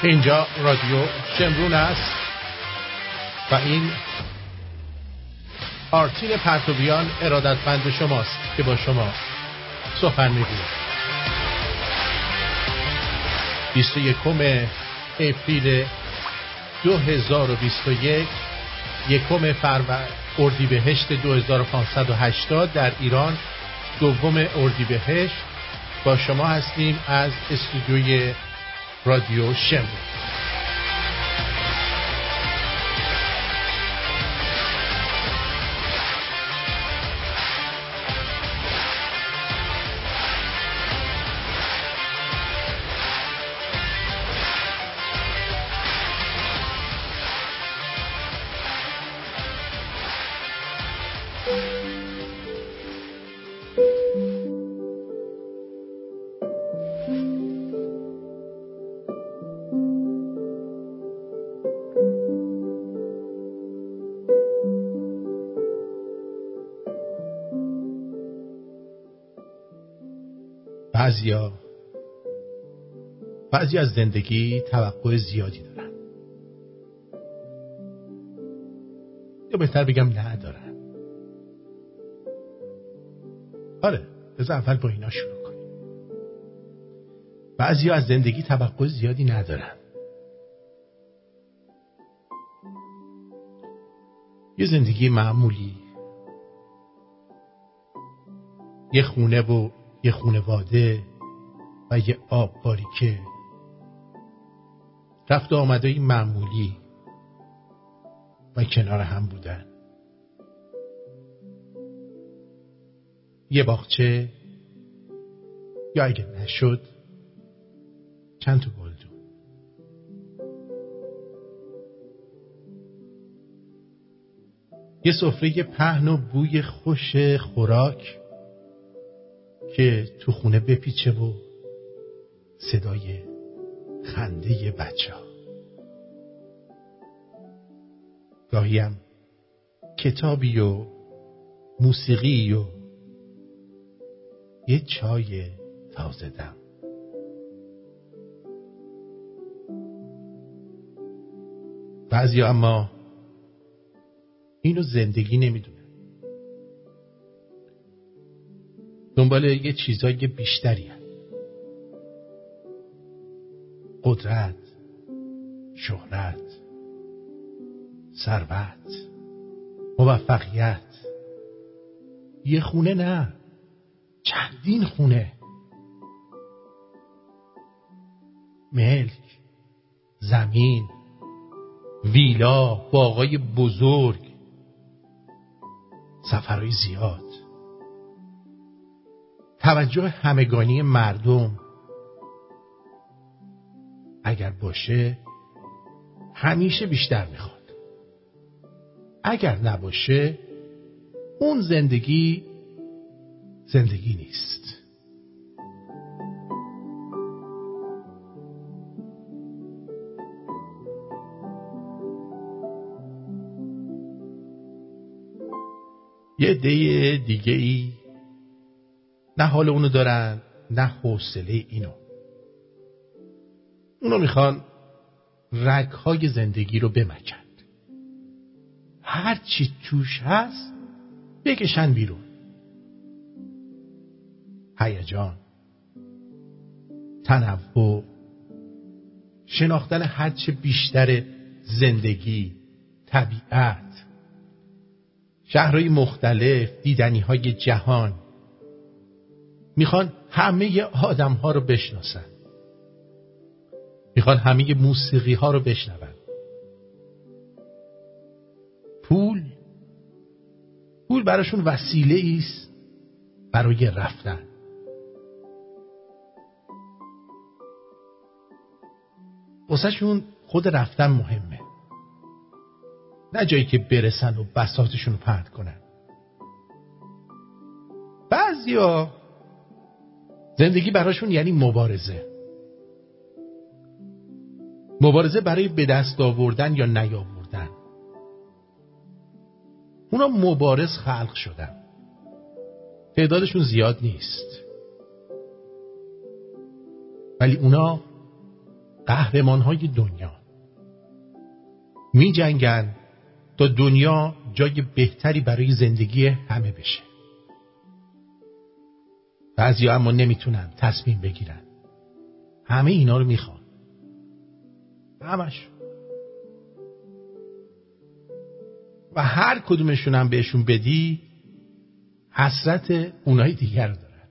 اینجا رادیو شمرون است و این آرتین پرتویان ارادتمند شماست که با شما سخن میگوید. 21 اپریل 2021 یکم اردیبهشت 2580 در ایران، دوم اردیبهشت با شما هستیم از استودیوی رادیو شمرون. بعضی از زندگی توقع زیادی دارن، یا بهتر بگم ندارن. آره، بذار اول با اینا شروع کنیم. بعضی از زندگی توقع زیادی ندارن. یه زندگی معمولی، یه خونه و یه خونواده و یه آب باریکه، رفت و آمدهای معمولی و کنار هم بودن. یه باغچه، یا اگه نشد چند تا گلدون. یه سفره پهن و بوی خوش خوراک که تو خونه بپیچه و صدای خنده بچه ها. گاهی هم کتابی و موسیقی و یه چای تازه دم. بعضی اما اینو زندگی نمیدونن، دنبال یه چیزای بیشتری هست. قدرت، شهرت، ثروت، موفقیت. یه خونه نه، چندین خونه، ملک، زمین، ویلا، باغای بزرگ، سفرهای زیاد، توجه همگانی مردم. اگر باشه همیشه بیشتر میخواد، اگر نباشه اون زندگی نیست. یه عده دیگه ای نه حال اونو دارن نه حوصله اینو. اونو میخوان رگهای زندگی رو بمکن، هر چی توش هست بکشن بیرون. هیجان، تنوع، شناختن هر چه بیشتر زندگی، طبیعت، شهرهای مختلف، دیدنیهای جهان. میخوان همه آدم‌ها رو بشناسن، میخوان همه موسیقی ها رو بشنون. پول براشون وسیله است برای رفتن. واسه شون خود رفتن مهمه، نه جایی که برسن و بساطشون رو پهن کنن. بعضیا زندگی براشون یعنی مبارزه برای به دست آوردن یا نیاوردن. اونا مبارز خلق شدن، تعدادشون زیاد نیست، ولی اونا قهرمان‌های دنیا می جنگن تا دنیا جای بهتری برای زندگی همه بشه. بعضیا اما نمیتونن تصمیم بگیرن. همه اینا رو میخوان. همش. و هر کدومشون هم بهشون بدی حسرت اونای دیگر رو دارن.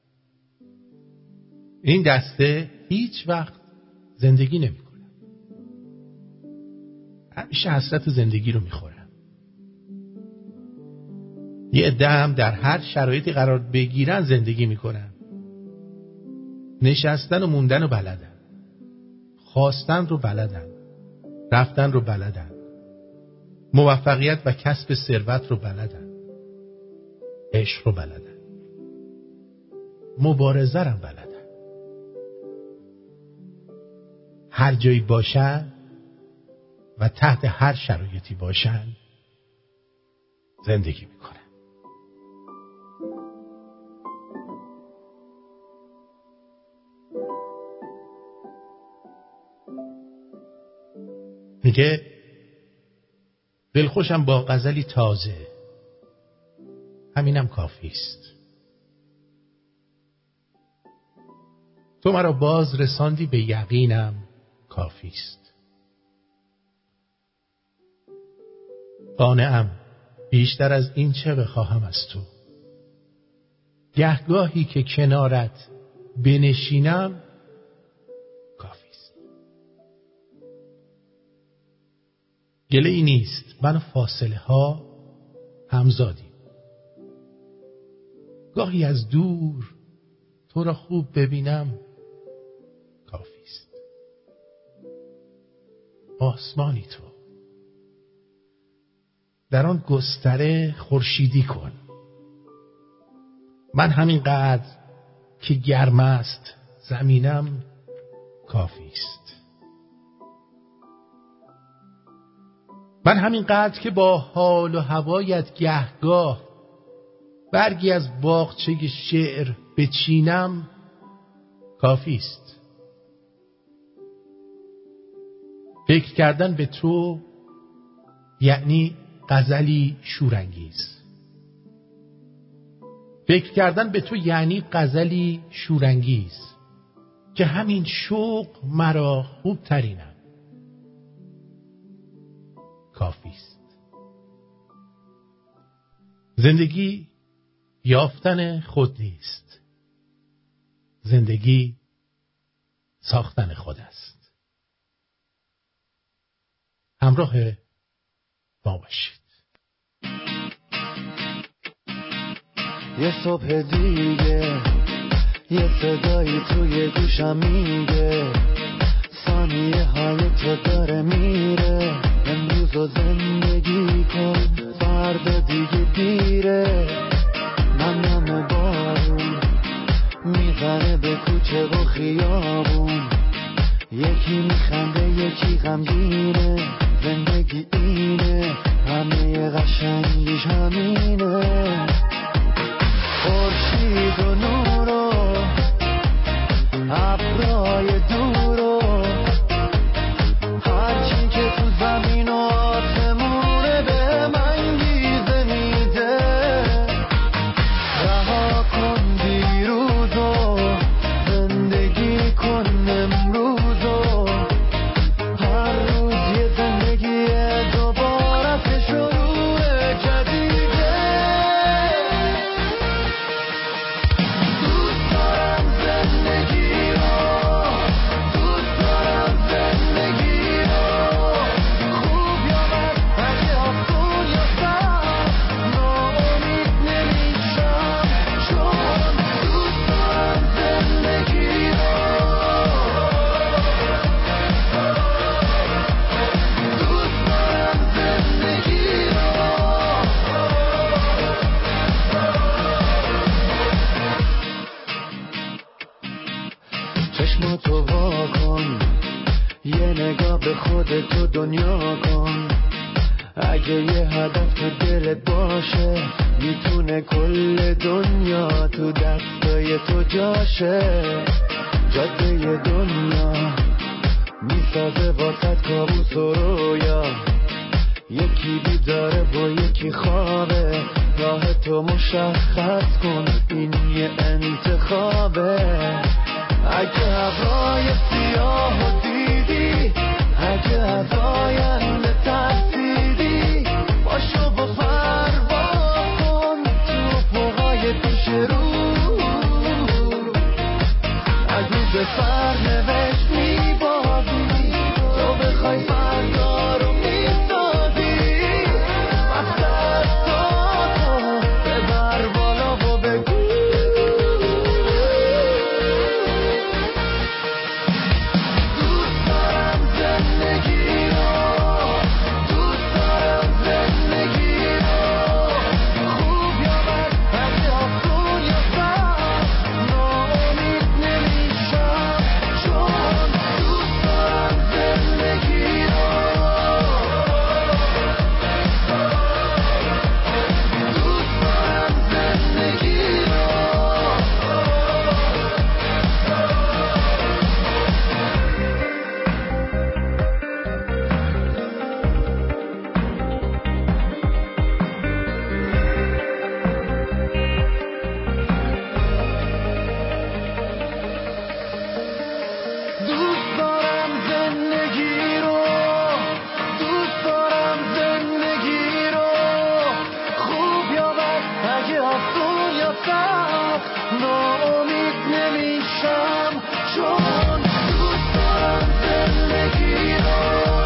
این دسته هیچ وقت زندگی نمیکنه. همیشه حسرت زندگی رو میخورن. یه عده هم در هر شرایطی قرار بگیرن زندگی میکنن. نشستن و موندن رو بلدن. خواستن رو بلدن. رفتن رو بلدن. موفقیت و کسب ثروت رو بلدن. عشق رو بلدن. مبارزه رو بلدن. هر جایی باشن و تحت هر شرایطی باشن زندگی میکنن. میگه دلخوشم با غزلی تازه، همینم کافی است. تو مرا باز رساندی به یقینم کافی است. قانعم بیشتر از این چه بخواهم از تو. گهگاهی که کنارت بنشینم کافی است. گله ای نیست، من و فاصله ها همزادیم. گاهی از دور تو را خوب ببینم کافی است. آسمانی تو، در آن گستره خورشیدی کن. من همینقدر که گرم است زمینم کافی است. من همینقدر که با حال و هوایت گهگاه برگی از باغچه شعر بچینم کافی است. فکر کردن به تو یعنی غزلی شورانگیز. فکر کردن به تو یعنی غزلی شورانگیز که همین شوق مرا خوب ترینم کافی است. زندگی یافتن خود نیست. زندگی ساختن خود است. همراه ما باشید. یه صبح دیگه یه صدایی توی گوشم میگه ثانیه های تو داره میره. امروز رو زندگی کن، فردا دیگه دیره. من نم بارون میزنه به کوچه و خیابون. یکی میخنده یکی غمگینه. زندگی اینه، همه قشنگیش همینه. خورشید و نور و ابرای دور و هرچی که تو زمین و آسمونه به من گیزه میده. رها کن دیروز و زندگی کن امروز و هر روز یه زندگی دوباره شروع جدیده. دوست دارم زندگی رو، دوست دارم زندگی رو. خوب یا بد، اگه آسون یا سخت، ناامید نمیشم چون دوست دارم زندگی رو. دوست دارم زندگی رو. چشماتو وا کن، یه نگاه به خودت و دنیا کن. اگه یه هدف تو دلت باشه میتونه کل دنیا تو دستای تو جاشه. جاده دنیا میسازه واسد کابوس و رویا، یکی بیداره و یکی خوابه، راه تو مشخص کن این یه انتخابه. اگه هوای سیاه دیدی، اگه از آینده ترسیدی، باشو با پرواز کن تو پوهای پیش رو. اگه به سرنوشت میبازی، تو بخوای فردا رو میسازی، وقت از تو ببر بالا و بگو دوست دارم زندگی رو، دوست دارم زندگی رو، خوب یا بد، اگه آسون یا سخت، ناامید نمیشم، چون دوست دارم زندگی رو، دوست دارم زندگی رو. دوست دارم زندگی رو، دوست دارم زندگی رو، خوب یا بد، اگه آسون یا سخت، ناامید نمیشم، چون دوست دارم زندگی رو،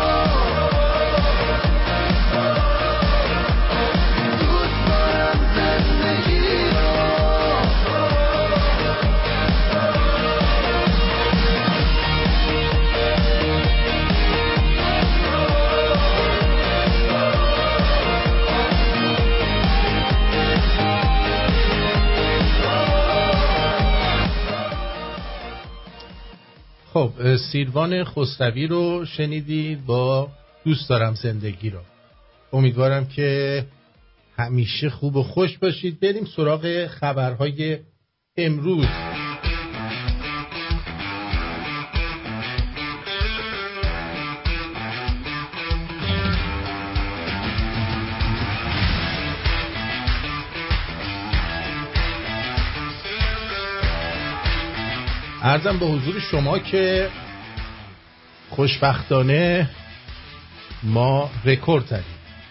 دوست دارم زندگی رو. خب سیروان خسروی رو شنیدید با دوست دارم زندگی رو. امیدوارم که همیشه خوب و خوش باشید. بریم سراغ خبرهای امروز. عرضم به حضور شما که خوشبختانه ما رکورد زدیم.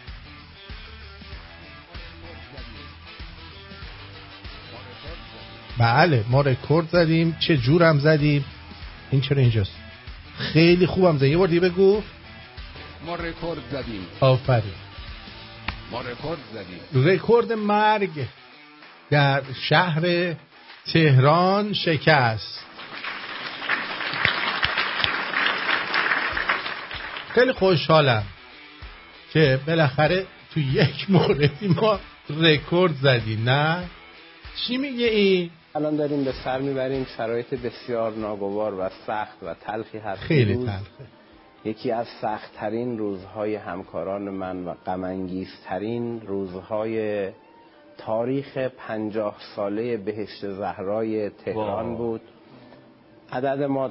بله ما رکورد زدیم. چه جورم زدیم؟ این چرا اینجاست؟ خیلی خوبم زدیم. یه بار دیگه بگو. ما رکورد زدیم. آفرین. ما رکورد زدیم. رکورد مرگ در شهر تهران شکست. خیلی خوشحالم که بالاخره تو یک موردی ما رکورد زدیم. نه چی میگه این؟ الان داریم به سر میبریم شرایط بسیار ناگوار و سخت و تلخی هست. خیلی تلخه. یکی از سخت‌ترین روزهای همکاران من و غم‌انگیزترین روزهای تاریخ 50 ساله بهشت زهرای تهران بود. عدد ما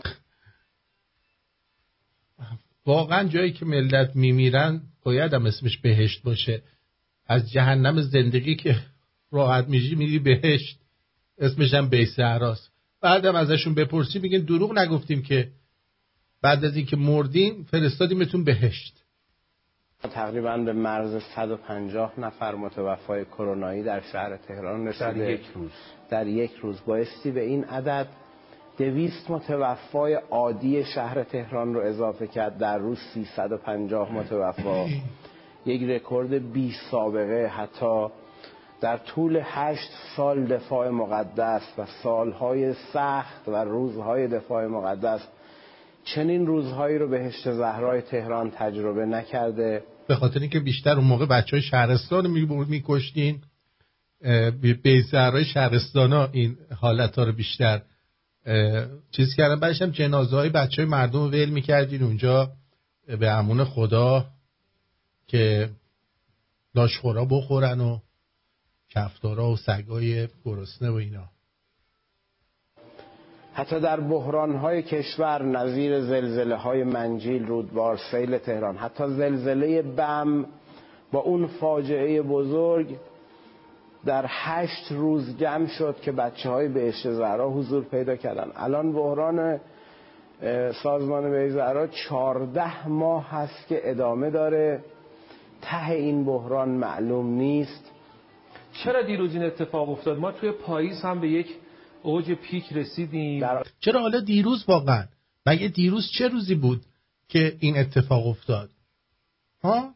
واقعا جایی که ملت میمیرن باید هم اسمش بهشت باشه. از جهنم زندگی که راحت میشی میری بهشت، اسمش هم بیت زهراست. بعدم ازشون بپرسی میگن دروغ نگفتیم که بعد از اینکه مردین فرستادیمتون بهشت. تقریبا به مرز 150 نفر متوفای کرونایی در شهر تهران رسیده در یک روز. بایستی به این عدد 200 متوفای عادی شهر تهران رو اضافه کرد. در روز 350 متوفا، یک رکورد بی سابقه. حتی در طول 8 سال دفاع مقدس و سالهای سخت و روزهای دفاع مقدس چنین روزهایی رو بهشت زهرای تهران تجربه نکرده. به خاطر اینکه بیشتر اون موقع بچهای شهرستان میکشتین، به زهرای شهرستان ها این حالت ها رو بیشتر چیز کردن. بعدش هم جنازه های بچهای مردم رو ول میکردین اونجا به امون خدا که لاشخورا بخورن و کفتارا و سگای گرسنه و اینا. حتی در بحران‌های کشور نظیر زلزله‌های منجیل، رودبار، سیل تهران، حتی زلزله بم با اون فاجعه بزرگ در 8 روز جمع شد که بچه‌های بهشت زهرا حضور پیدا کردن. الان بحران سازمان بهشت زهرا 14 ماه هست که ادامه داره، ته این بحران معلوم نیست. چرا دیروز این اتفاق افتاد؟ ما توی پاییز هم به یک اوج پیک رسیدیم. چرا حالا دیروز واقعا؟ مگه دیروز چه روزی بود که این اتفاق افتاد؟ ها؟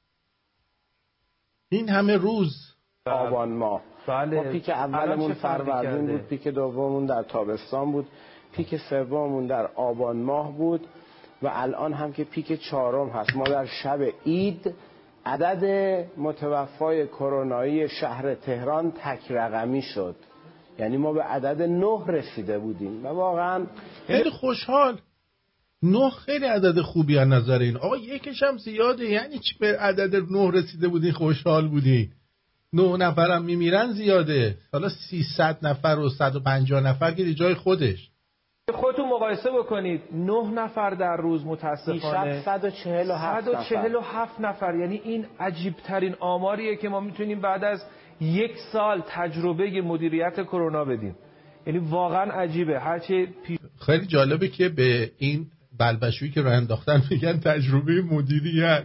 این همه روز آبان ماه. بله. ما پیک اولمون فروردین بود، پیک دوممون در تابستان بود، پیک سوممون در آبان ماه بود و الان هم که پیک 4م هست. ما در شب عید عدد متوفای کرونایی شهر تهران تک رقمی شد، یعنی ما به عدد 9 رسیده بودیم و واقعا خیلی خوشحال. 9 خیلی عدد خوبی از نظر این. آقا یکیش هم زیاده، یعنی چی به عدد 9 رسیده بودین خوشحال بودین؟ 9 نفرم میمیرن زیاده، حالا 300 نفر و 150 نفر که جای خودش. خودتون مقایسه بکنید، 9 نفر در روز متاسفانه 147 نفر، یعنی این عجیب ترین آماریه که ما میتونیم بعد از 1 سال تجربه مدیریت کرونا بدیم. یعنی واقعا عجیبه. خیلی جالبه که به این بلبشویی که راه انداختن میگن تجربه مدیریت.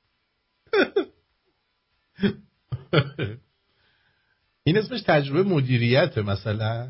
این اسمش تجربه مدیریته. مثلا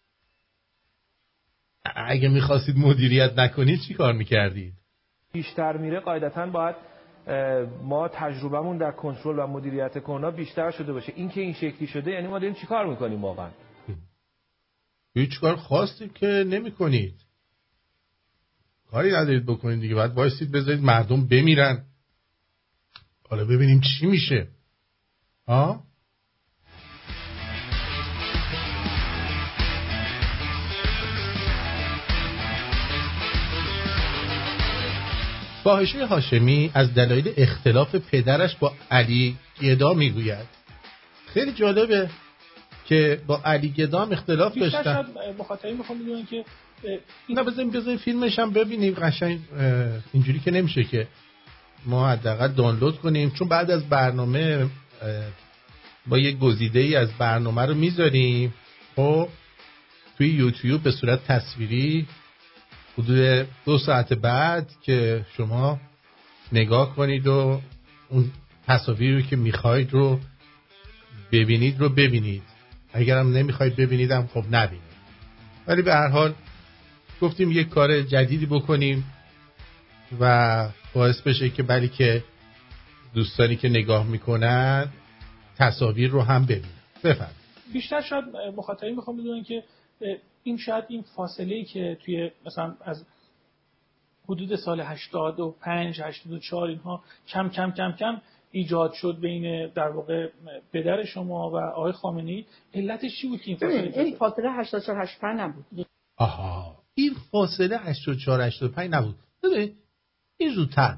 اگه میخواستید مدیریت نکنید چی کار میکردید؟ بیشتر میره قاعدتاً باید ما تجربهمون در کنترل و مدیریت کرونا بیشتر شده باشه. این که این شکلی شده یعنی ما داریم چی کار میکنیم واقعا؟ هیچ کار خاصی که نمیکنید، کاری ندارید بکنید دیگه. باید وایسید بذارید مردم بمیرن، حالا ببینیم چی میشه. ها؟ فاحشه هاشمی از دلایل اختلاف پدرش با علی گدا میگوید. خیلی جالبه که با علی گدا اختلاف داشتن. شاید مخاطبین میخوام بدونن که اینا بذاریم فیلمش هم ببینیم. قشنگ اینجوری که نمیشه که ما حداقل دانلود کنیم، چون بعد از برنامه با یه گزیده‌ای از برنامه رو میذاریم خب توی یوتیوب به صورت تصویری حدود 2 ساعت بعد که شما نگاه کنید و اون تصاویری رو که میخواید رو ببینید. اگرم نمیخواید ببینیدم خب نبینید. ولی به هر حال گفتیم یک کار جدیدی بکنیم و باعث بشه که بلی که دوستانی که نگاه میکنن تصاویر رو هم ببینن. بفرمایید. بیشتر شاید مخاطبین میخوام بدونن که این شاید این فاصله‌ای که توی مثلا از حدود سال 85 84 اینها کم کم کم کم ایجاد شد بین در واقع پدر شما و آقای خامنه‌ای، علتش چی بود که این فاصله 84 85 نبود؟ آها، این فاصله 84 85 نبود. ببین این زودتر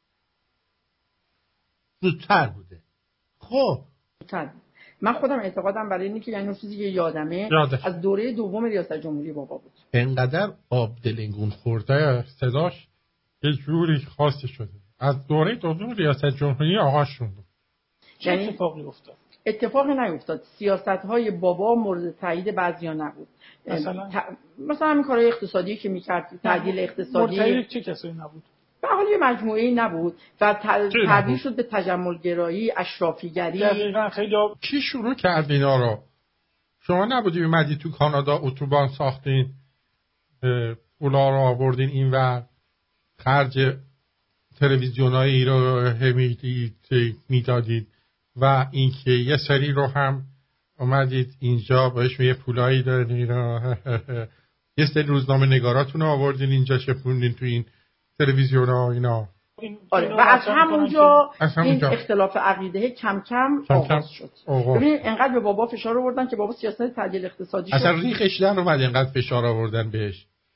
بوده. خب من خودم اعتقادم برای اینه که یعنی چیزی که یادمه از دوره دوم ریاست جمهوری بابا بود. انقدر آب دلنگون خورده صداش یه جوری خاصی شده. از دوره دوم ریاست جمهوری آقاشون بود. یعنی اتفاقی افتاد؟ اتفاقی نیفتاد. سیاست‌های بابا مورد تایید بعضیا نبود. مثلا همین کارهای اقتصادی که می‌کرد، تعدیل اقتصادی مورد تایید چه کسایی نبود؟ به حال یه مجموعه‌ای نبود و تبدیل شد به تجملگرایی، اشرافیگری. دقیقاً. خیلی کی شروع کرد اینا رو؟ شما نبودی اومدی تو کانادا اتوبان ساختین، پولا رو آوردین اینور، خرج تلویزیونایی رو میدادید و اینکه یه سری رو هم اومدید اینجا باش یه پولایی دادین، یه سری روزنامه نگاراتون رو آوردین اینجا چپوندین تو این تلویزیون ها اینا. آره و از همونجا این اختلاف عقیده کم کم آغاز شد. ببین انقدر به بابا فشار آوردن که بابا سیاست تعدیل اقتصادی شد. اصلا ریخش در اومد، انقدر فشار آوردن بهش.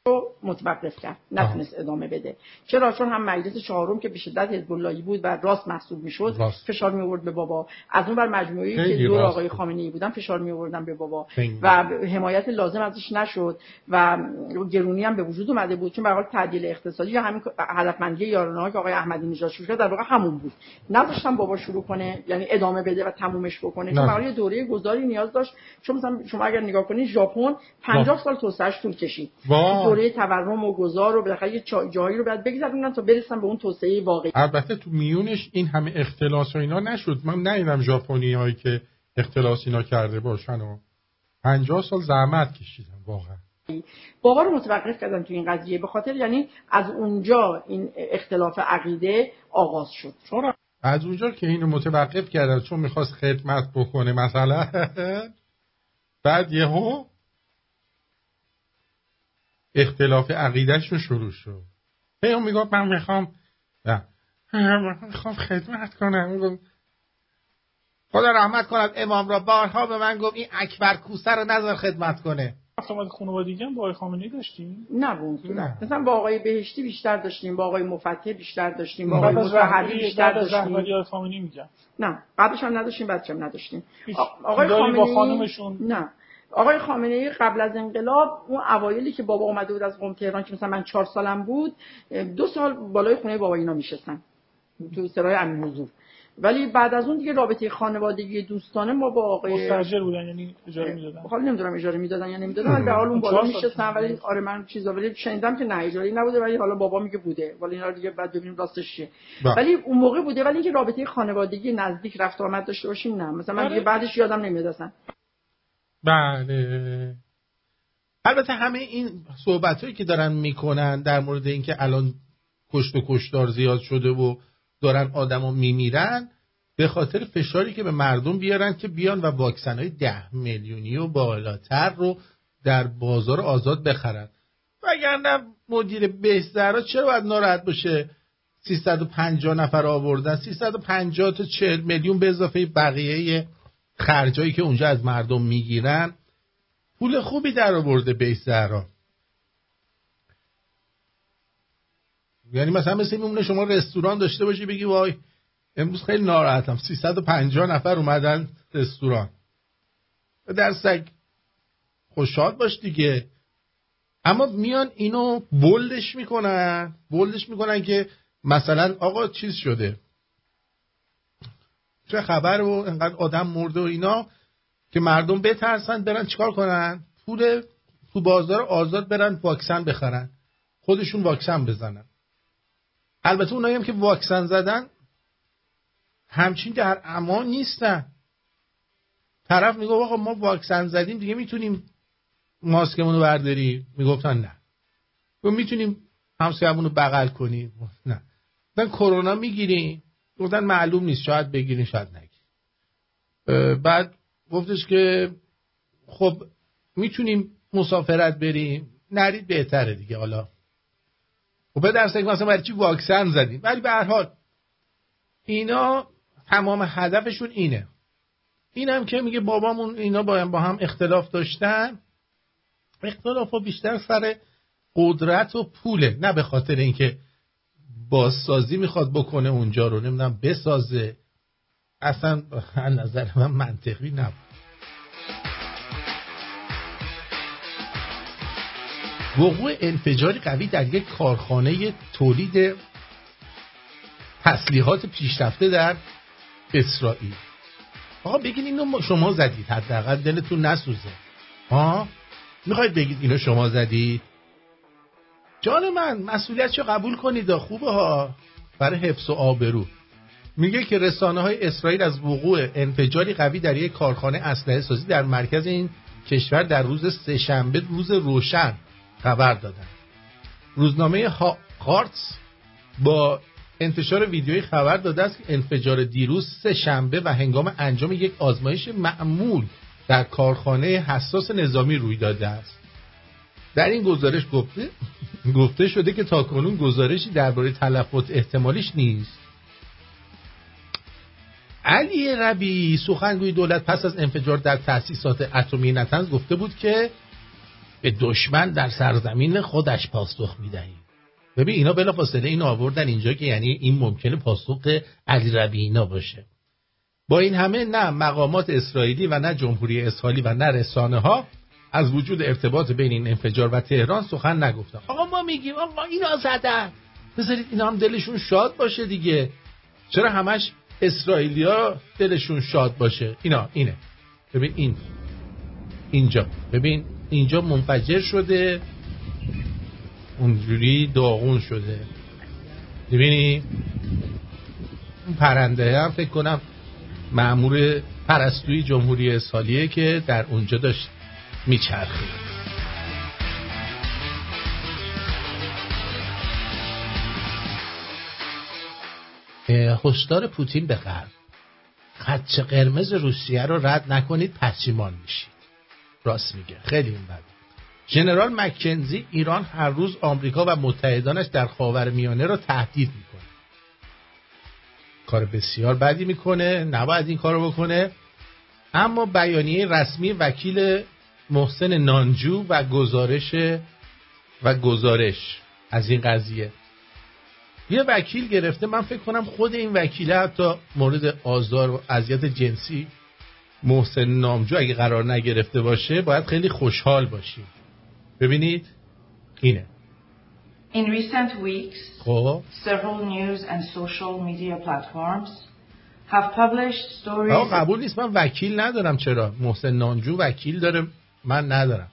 رو متوقف کرد، نتونست ادامه بده. چرا؟ چون هم مجلس چهارم که به شدت حزب اللهی بود و راست محسوب میشد فشار می آورد به بابا، از اون بر مجموعه‌ای که دور آقای خامنه‌ای بودن فشار می آوردن به بابا و حمایت لازم ازش نشد و گرونی هم به وجود اومده بود، چون به هر حال تعدیل اقتصادی یا همین هدفمندی یارانه‌ای که آقای احمدی نژاد شروع کرد در واقع همون بود. نذاشتن بابا شروع کنه، یعنی ادامه بده و تمومش بکنه، چون برای دوره گذاری نیاز داشت. چون مثلا شما اگر نگاه کنید ژاپن 50 سال توسعه‌اش طول کشید. دوره تورم و گذار و بالاخره یه جایی رو بعد بگذرونن تا برسن به اون توسعه واقعی. البته تو میونش این همه اختلاس و اینا نشد. من ندیدم ژاپنیایی که اختلاس اینا کرده باشن و 50 سال زحمت کشیدن واقعا. بابا رو متوقف کردن تو این قضیه، به خاطر یعنی از اونجا این اختلاف عقیده آغاز شد. چرا از اونجا که اینو متوقف کردن چون میخواست خدمت بکنه مثلا بعد یهو اختلاف عقیدهشون شروع شد. اون میگفت من میخوام خدمت کنم. خدا رحمت کند امام را بارها به من گفت این اکبر کوسه رو نذار خدمت کنه. افتاد خانوادگی هم با آقای خامنه‌ای داشتیم؟ نه. مثلا با آقای بهشتی بیشتر داشتیم، با آقای مفتح بیشتر داشتیم، با آقای مطهری بیشتر داشتیم. رهبری آقای خامنه‌ای میگم. نه، قبلش هم نداشتیم، بعدش هم نداشتیم. آقای خامنه‌ای با خانمشون نه. آقای خامنه‌ای قبل از انقلاب اون اوایلی که بابا اومده بود از قم تهران که مثلا من 4 سالم بود 2 سال بالای خونه بابا اینا میشستن تو سرای امین حضور، ولی بعد از اون دیگه رابطه خانوادگی دوستانه ما با آقای مستاجر بودن، یعنی اجاره میدادن. حالا نمیدونم اجاره میدادن یا نمیدادن، ولی به حال اون بالا میشستن. ولی آره من چیزا ولی شنیدم که نه اجاره نبوده، ولی حالا بابا میگه بوده، ولی اینا دیگه بعد ببینیم راستش چیه. ولی اون موقع بوده، ولی اینکه رابطه خانوادگی نزدیک رفت و آمد داشته باشیم نه. مثلا من دیگه بعدش یادم نمیاد اصلا. بله. البته همه این صحبتایی که دارن میکنن در مورد اینکه الان کشت و کشتار زیاد شده و دارن آدمو میمیرن به خاطر فشاری که به مردم بیارن که بیان و واکسن‌های 10 میلیونی و بالاتر رو در بازار آزاد بخرن. وگرنه مدیر بهزرا چرا باید ناراحت باشه؟ 350 نفر آوردن، 350 تا 40 میلیون به اضافه بقیه خرجایی که اونجا از مردم میگیرن پول خوبی در آورده بهزرا. یعنی مثلا مثل میمونه شما رستوران داشته باشی بگی وای امروز خیلی ناراحتم 350 نفر اومدن رستوران. در سگ خوشحال باش دیگه. اما میان اینو بولدش میکنن که مثلا آقا چیز شده چه خبر و انقدر آدم مرده و اینا که مردم بترسن برن چیکار کنن؟ پول تو بازار آزاد برن واکسن بخرن، خودشون واکسن بزنن. البته اونایی هم که واکسن زدن همچین در امان نیستن. طرف میگه آقا ما واکسن زدیم دیگه میتونیم ماسکمون رو برداریم، میگفتن نه. و میتونیم همسایه‌مون رو بغل کنیم، نه. گفتن کرونا میگیریم، گفتن معلوم نیست شاید بگیریم شاید نگیریم. بعد گفتش که خب میتونیم مسافرت بریم، نرید بهتره دیگه. حالا خب به درسته که مثلا برای چی واکسن زدیم؟ ولی به هر حال اینا تمام هدفشون اینه. اینم که میگه بابامون اینا با هم اختلاف داشتن، اختلاف ها بیشتر سر قدرت و پوله، نه به خاطر اینکه بازسازی میخواد بکنه اونجا رو نمیدونم بسازه. اصلا از نظر من منطقی نبود. وقوع انفجاری قوی در یک کارخانه تولید تسلیحات پیشرفته در اسرائیل. آقا بگین اینو شما زدید، حداقل دلتون نسوزه. میخواید بگید اینو شما زدید؟ جان من مسئولیتشو قبول کنید، خوبه ها، برای حفظ و آبرو. میگه که رسانه‌های اسرائیل از وقوع انفجاری قوی در یک کارخانه اسلحه سازی در مرکز این کشور در روز سه‌شنبه روز روشن خبر دادند. روزنامه هارتس با انتشار ویدیویی خبر داده است که انفجار دیروز سه‌شنبه و هنگام انجام یک آزمایش معمول در کارخانه حساس نظامی روی داده است. در این گزارش گفته شده که تاکنون گزارشی درباره تلفات احتمالیش نیست. علی ربیعی سخنگوی دولت پس از انفجار در تأسیسات اتمی نتنز گفته بود که به دشمن در سرزمین خودش پاسخ میدهیم. ببین اینا بلافاصله این آوردن اینجا که یعنی این ممکنه پاسخ علی ربیعی باشه. با این همه نه مقامات اسرائیلی و نه جمهوری اسرائیلی و نه رسانه ها از وجود ارتباط بین این انفجار و تهران سخن نگفتن. آقا ما میگیم آقا اینا زدن، بذارید اینا هم دلشون شاد باشه دیگه. چرا همش اسرائیلیا دلشون شاد باشه؟ اینه. ببین اینجا ببین اینجا منفجر شده، اونجوری داغون شده. ببینی اون پرنده هم فکر کنم مأمور پرستوی جمهوری اسرائیلیه که در اونجا داشت میچرخید. هشدار پوتین به غرب: خط قرمز روسیه رو رد نکنید پشیمان میشید. راست میگه، خیلی این بده. ژنرال مکنزی: ایران هر روز آمریکا و متحدانش در خاورمیانه را تهدید میکنه. کار بسیار بدی میکنه، نباید این کارو بکنه. اما بیانیه رسمی وکیل محسن نانجو و گزارش از این قضیه، یه وکیل گرفته، من فکر کنم خود این وکیله حتی مورد آزار و اذیت جنسی محسن نامجو اگه قرار نگرفته باشه باید خیلی خوشحال باشیم. ببینید اینه. In recent weeks, several news and social media platforms have published stories. قبول نیست، من وکیل ندارم. چرا؟ محسن نامجو وکیل داره، من ندارم.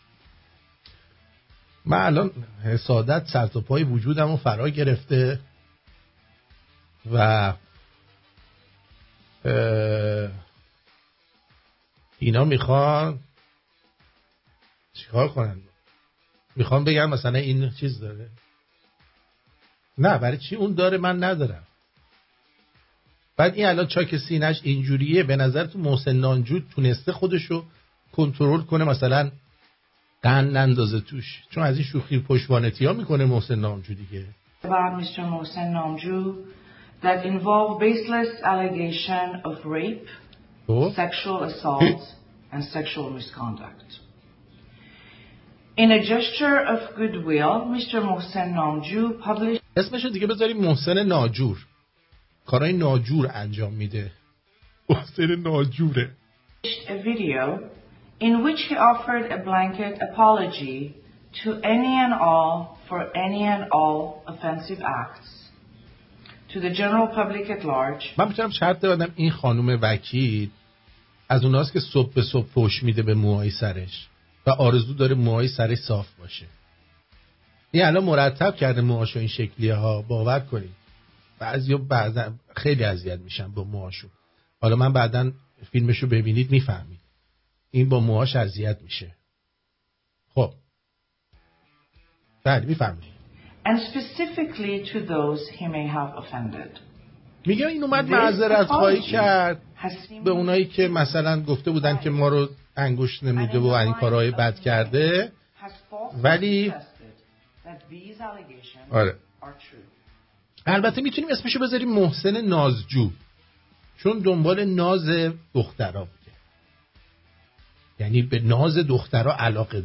من الان حسادت سر تا پای وجودم رو فرا گرفته و اینا میخوان چیکار کنن؟ میخوان بگم مثلا این چیز داره. نه، برای چی اون داره من ندارم؟ بعد این الان چاک سینش اینجوریه. به نظر تو محسن نامجو تونسته خودشو کنترل کنه، مثلا قند نندازه توش؟ چون از این شوخی پشتوانتی ها میکنه محسن نامجو دیگه. About Mr. Mohsen Namju that involve baseless allegation of rape, sexual assault and sexual misconduct. In a gesture of goodwill, Mr. Mohsen Namju published اسمشو دیگه بذاریم محسن ناجور. کارهای ناجور انجام میده. محسن ناجوره. A video in which he offered a blanket apology to any and all for any and all offensive acts to the general public at large. من میتونم شرط بدم این خانم وکیل از اوناست که صبح به صبح فوش میده به موهای سرش و آرزو داره موهای سرش صاف باشه. این الان مرتب کرده موهاشو این شکلیه ها، باور کنید. بعضا خیلی اذیت میشن با موهاشو. حالا من بعداً فیلمشو ببینید میفهمید این با موهاش اذیت میشه. خب بله میفهمید. And specifically to those he may have offended. میگه این اومد معذرت خواهی کرد به اونایی که مثلا گفته بودن که ما رو انگشت نموده و این کارهای بد کرده، ولی آره البته میتونیم اسمشو بذاریم محسن نازجو، چون دنبال ناز دخترها بوده، یعنی به ناز دخترها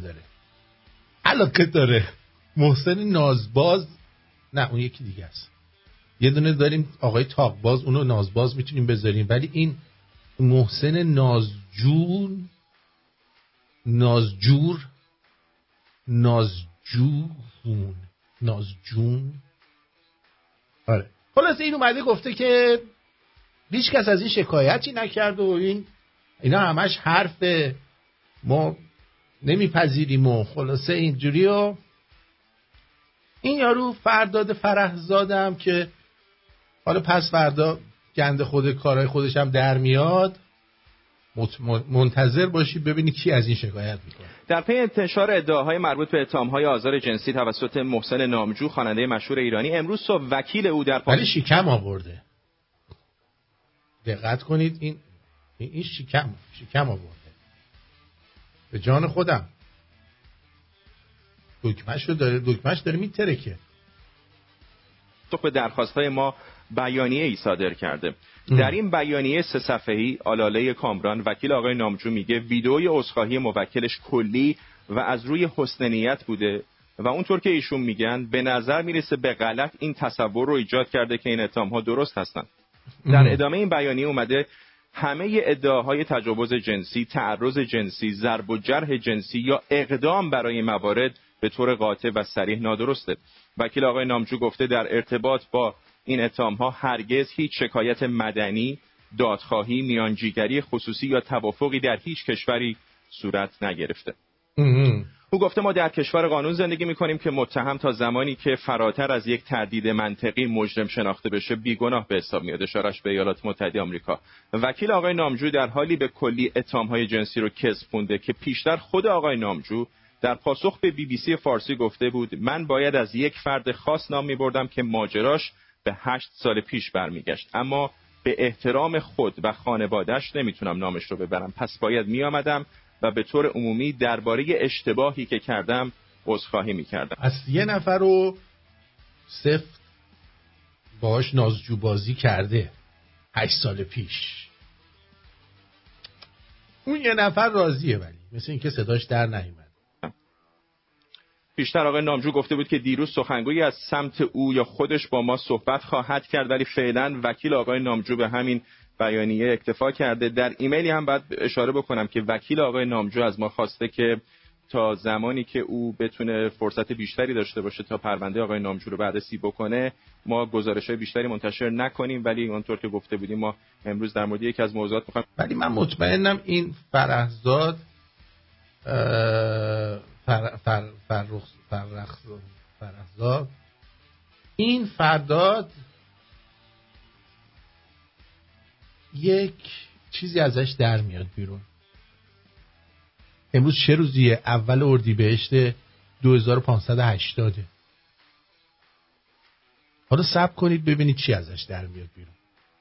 علاقه داره. محسن نازباز نه، اون یکی دیگه است. یه دونه داریم آقای تاقباز، اونو نازباز میتونیم بذاریم، ولی این محسن نازجون آره. خلاصه این اومده گفته که هیچ کس از این شکایتی نکرد و اینا همش حرف ما نمیپذیریم و خلاصه اینجوری. و این یارو فرداد فرهزاده هم که حالا پس فردا گنده خود کارهای خودش هم در میاد، منتظر باشی ببینی کی از این شکایت میکنه. در پی انتشار ادعاهای مربوط به اتهام‌های آزار جنسی توسط محسن نامجو، خواننده مشهور ایرانی، امروز صبح وکیل او در ولی شکم آورده. دقت کنید، این شکم آورده. به جان خودم دکمه‌اش داره میترکه. به درخواست‌های ما بیانیه‌ای صادر کرده. در این بیانیه 3 صفحه‌ای آلاله کامران، وکیل آقای نامجو میگه ویدئوی عذرخواهی موکلش کلی و از روی حسن نیت بوده و اونطور که ایشون میگن به نظر میرسه به غلط این تصور رو ایجاد کرده که این اتهام‌ها درست هستن. در ادامه این بیانیه اومده همه ادعاهای تجاوز جنسی، تعرض جنسی، ضرب و جرح جنسی یا اقدام برای موارد به طور قاطع و صریح نادرسته. وکیل آقای نامجو گفته در ارتباط با این اتهام‌ها هرگز هیچ شکایت مدنی، دادخواهی، میانجیگری خصوصی یا توافقی در هیچ کشوری صورت نگرفته. او گفته ما در کشور قانون زندگی می‌کنیم که متهم تا زمانی که فراتر از یک تردید منطقی مجرم شناخته بشه بیگناه به حساب میاد. اشارهش به ایالات متحده آمریکا. وکیل آقای نامجو در حالی به کلی اتهام‌های جنسی رو کذب خونده که پیشتر خود آقای نامجو در پاسخ به BBC فارسی گفته بود من باید از یک فرد خاص نام می‌بردم که ماجراش به 8 سال پیش برمیگشت، اما به احترام خود و خانواده‌اش نمیتونم نامش رو ببرم، پس باید میآمدم و به طور عمومی درباره اشتباهی که کردم عذرخواهی میکردم. از یه نفر رو سفت باهاش نازجوبازی کرده 8 سال پیش، اون یه نفر راضیه ولی مثل این که صداش در نیامد. پیشتر آقای نامجو گفته بود که دیروز سخنگویی از سمت او یا خودش با ما صحبت خواهد کرد، ولی فعلا وکیل آقای نامجو به همین بیانیه اکتفا کرده. در ایمیلی هم باید اشاره بکنم که وکیل آقای نامجو از ما خواسته که تا زمانی که او بتونه فرصت بیشتری داشته باشه تا پرونده آقای نامجو رو بررسی بکنه ما گزارش‌های بیشتری منتشر نکنیم، ولی اونطور که گفته بودیم ما امروز در مورد یکی از موضوعات می‌خوایم. ولی من مطمئنم این فرهزاد فرهزاد این فرداد یک چیزی ازش در میاد بیرون. امروز چه روزیه؟ اول اردیبهشت 2580. حالا صبر کنید ببینید چی ازش در میاد بیرون.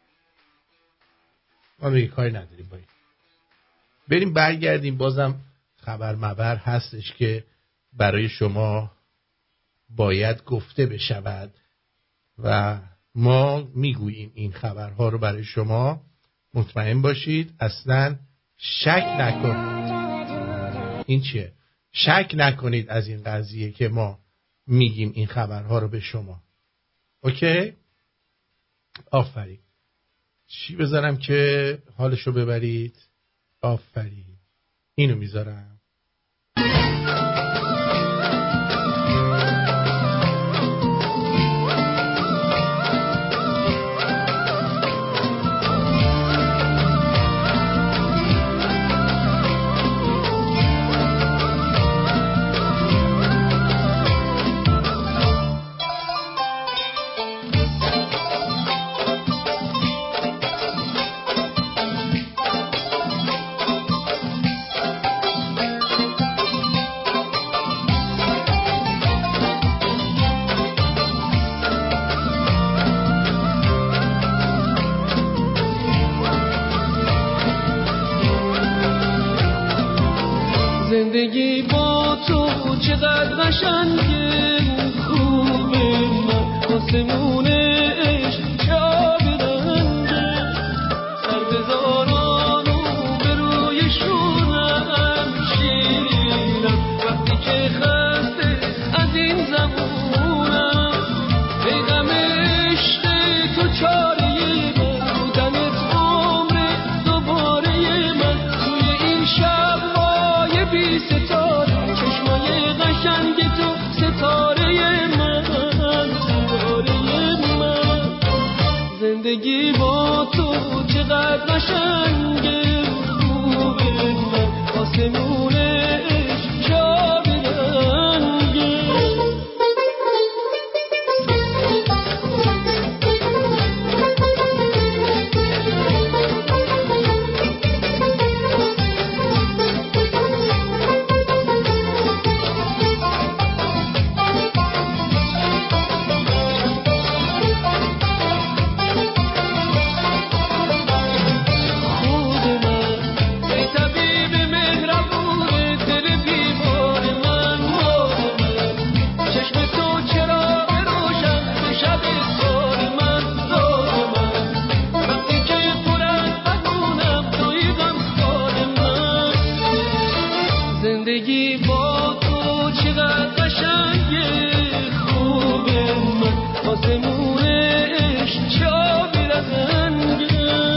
ما روی کاری نداریم باید بریم برگردیم. بازم خبر مبر هستش که برای شما باید گفته بشود و ما میگوییم این خبرها رو برای شما. مطمئن باشید اصلا شک نکنید. این چیه؟ شک نکنید از این قضیه که ما میگیم این خبرها رو به شما. اوکی؟ آفرین. چی بذارم که حالشو ببرید؟ آفرین. اینو میذارم. زندگی با تو چقدر قشنگه، خوبه من آسمونه عشق چه آبی رنگه، سر بزارانو به روی شونم شیرینم وقتی که خسته از این زمونم، ای غم عشق تو چاره من بودمت عمر دوباره من توی این شب بی ستاره چشمای قشنگ تو ستاره من زندگی با تو چقدر قشنگه، خوبه من آسمونه عشق شابی رنگه. زندگی با تو چقدر قشنگه، خوبه من آسمونش چه آبی رنگه.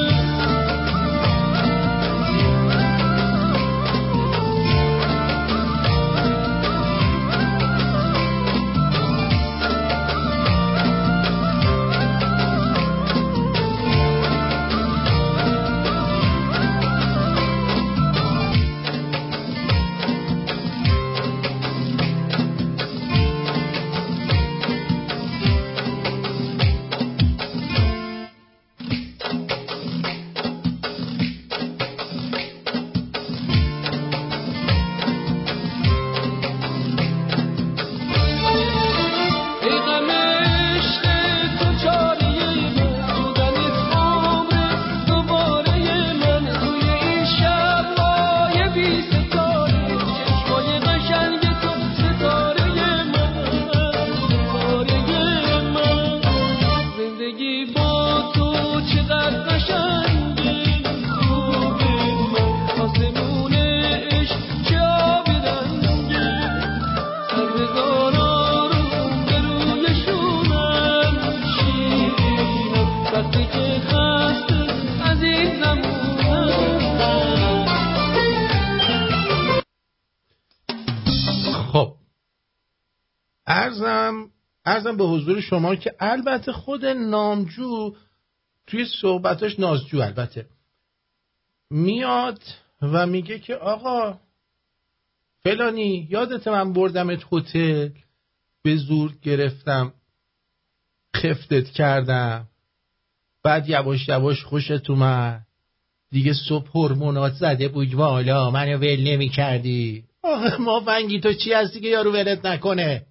عرضم به حضور شما که البته خود نامجو توی صحبتاش، نازجو البته، میاد و میگه که آقا فلانی یادت من بردمت هتل، به زور گرفتم خفتت کردم، بعد یواش یواش خوشت اومد، دیگه صبح هورمونات زده بود والا، منو ول نمی کردی. آخه مافنگی تو چی هستی که یارو ولت نکنه؟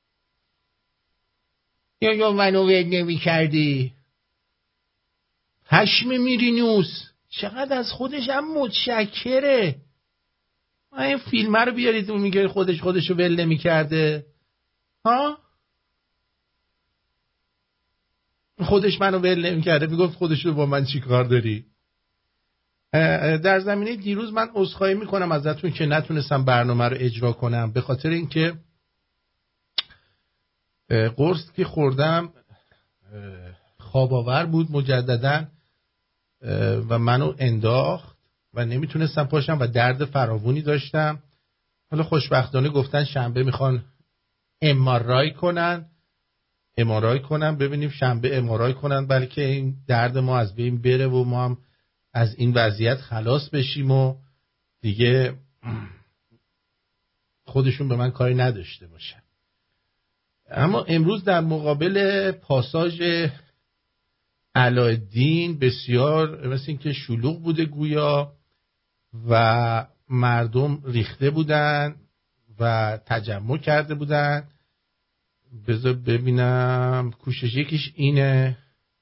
یا منو ول نمی کردی؟ پشم میرینوس چقدر از خودش هم متشکره. این فیلمه رو بیارید اون میگه خودشو ول نمی کرده. ها؟ خودش منو ول نمی کرده، میگفت خودشو با من چی کار داری؟ در زمینه دیروز من عذرخواهی میکنم ازتون که نتونستم برنامه رو اجرا کنم، به خاطر اینکه قرص که خوردم خواب آور بود مجددا و منو انداخت و نمیتونستم پاشم و درد فراوانی داشتم. حالا خوشبختانه گفتن شنبه میخوان ام‌آرآی کنن ببینیم شنبه ام‌آرآی کنن بلکه این درد ما از بین بره و ما هم از این وضعیت خلاص بشیم و دیگه خودشون به من کاری نداشته باشن. اما امروز در مقابل پاساژ علاءالدین بسیار مثل این که شلوغ بوده گویا و مردم ریخته بودن و تجمع کرده بودن. بذار ببینم کوشش یکیش اینه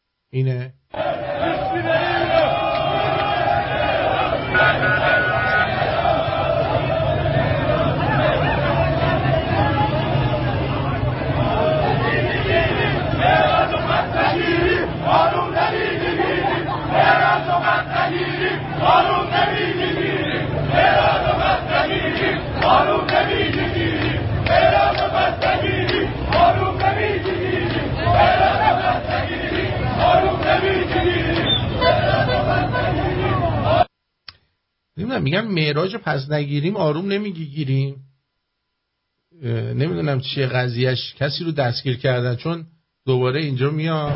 میگم معراج پس نگیریم آروم نمیگیریم. نمیدونم چیه قضیهش، کسی رو دستگیر کردن چون دوباره اینجا میاد.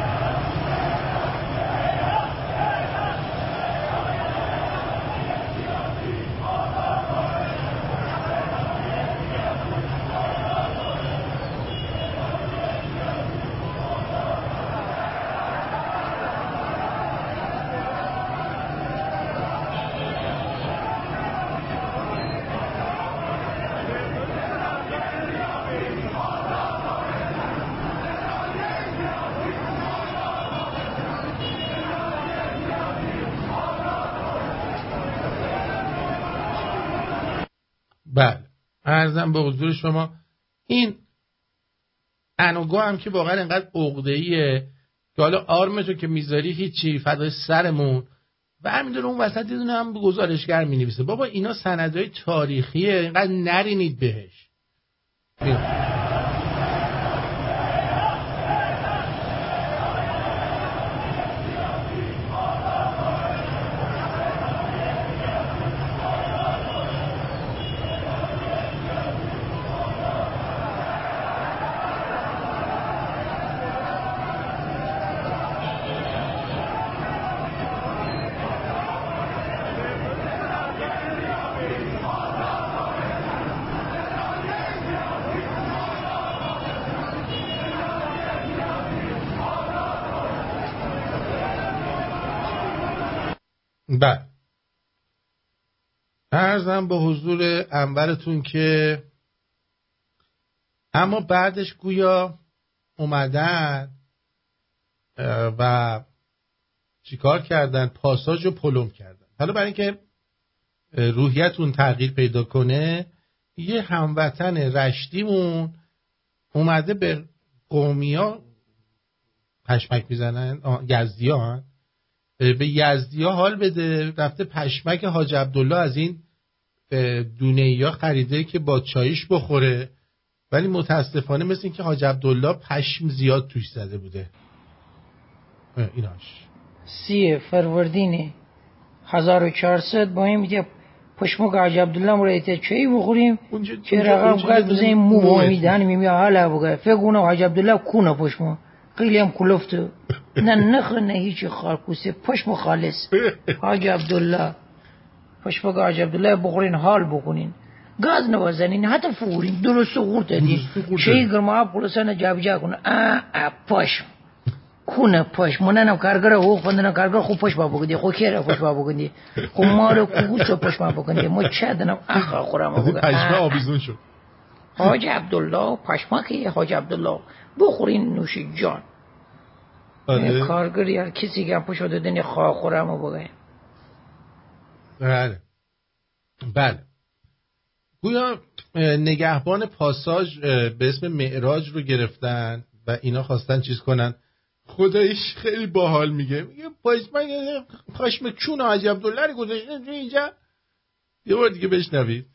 بله عرضم به حضور شما این انوگو هم که واقعا انقدر عقده‌ایه که حالا آرمتو که میذاری هیچی فدای سرمون، و همینطور اون وسط یه دونه هم گزارشگر می‌نویسه بابا اینا سندهای تاریخیه، اینقدر نرینید بهش. بله عرضم به حضور انورتون که اما بعدش گویا اومدن و چیکار کردن؟ پاساژ رو پلم کردن. حالا برای اینکه روحیتون تغییر پیدا کنه یه هموطن رشتیمون اومده به قومیا پشمک میزنن، یزدیان به یزدیا حال بده، رفته پشمک حاج عبدالله از این دونه‌یا خریده که با چایش بخوره، ولی متاسفانه مثل این که حاج عبدالله پشم زیاد توش زده بوده. ایناش 3 فروردین 1400 با این میگه پشمک حاج عبدالله مرایت چایی بخوریم که رقم قد بزنیم مو میدن میگه حالا بگه فکر کنم حاج عبدالله کونه پشمک خیلی هم کلفته نه نخه نه هیچی خارکوسه پشم خالص حاج عبدالله پشمک حاج عبدالله بخورین حال بکنین گاز نوازنین حتی فورین درست غورت دین چه گرما پولسان جابجا کنه پشم کونه پشم منم کارگر او خوندن کارگر خوب پشم بگیدی خو کیره پشم بگیدی خو مارو کوچ پشم بگیدی ما چدنم آخر خورم بگم پشم آویزون شد حاج عبدالله پشمکی حاج عبدالله بخورین نوش جان. کارگری هر کسی که پشت دادن خواه خورم و بگه. بله گویا نگهبان پاساژ به اسم معراج رو گرفتن و اینا خواستن چیز کنن. خدایش خیلی باحال میگه پشمک چون حاج عبدالله رو گذاشتن اینجا. یه بار دیگه بشنوید.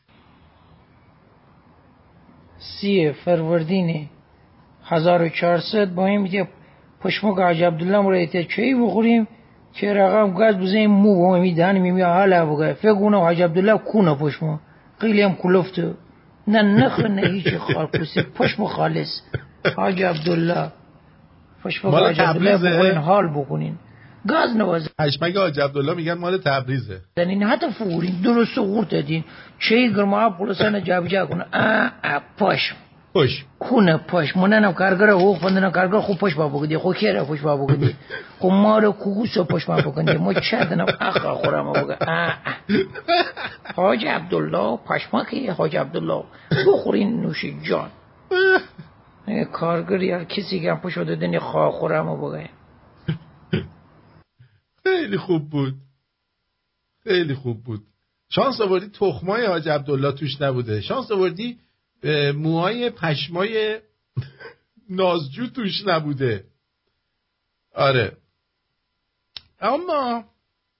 3 فروردین 1400 با این میگه پشمک حاج عبدالله مرایت چایی بخوریم که رقم گاز بزنیم مو میدن میگه حالا بگه فکر کنم حاج عبدالله کونه پشمک خیلی هم کلفته نه نخه نه هیچی خارکوسه پشم خالص حاج عبدالله پشمک حاج عبدالله بخورین حال بکنین گاز نوازه پشمک حاج عبدالله میگن مال تبریزه این حتی فورین درست غورت دین چه گرما پولسان جابجا کنه پشم کونه پشم منم کارگر او خوندن کارگر خوب پشم بگیدی خو کیره پشم بگیدی خو مارو کوچ پشم بگیدی ما چدنم آخر خورم بگم حاج عبدالله پشمکی حاج عبدالله بخورین نوش جان. کارگری هر کسی که پشت دادن خواه خورم بگم. خیلی خوب بود خیلی خوب بود. شانس آوردی تخمای حاج عبدالله توش نبوده، شانس آوردی موهای پشمای نازجو توش نبوده. آره اما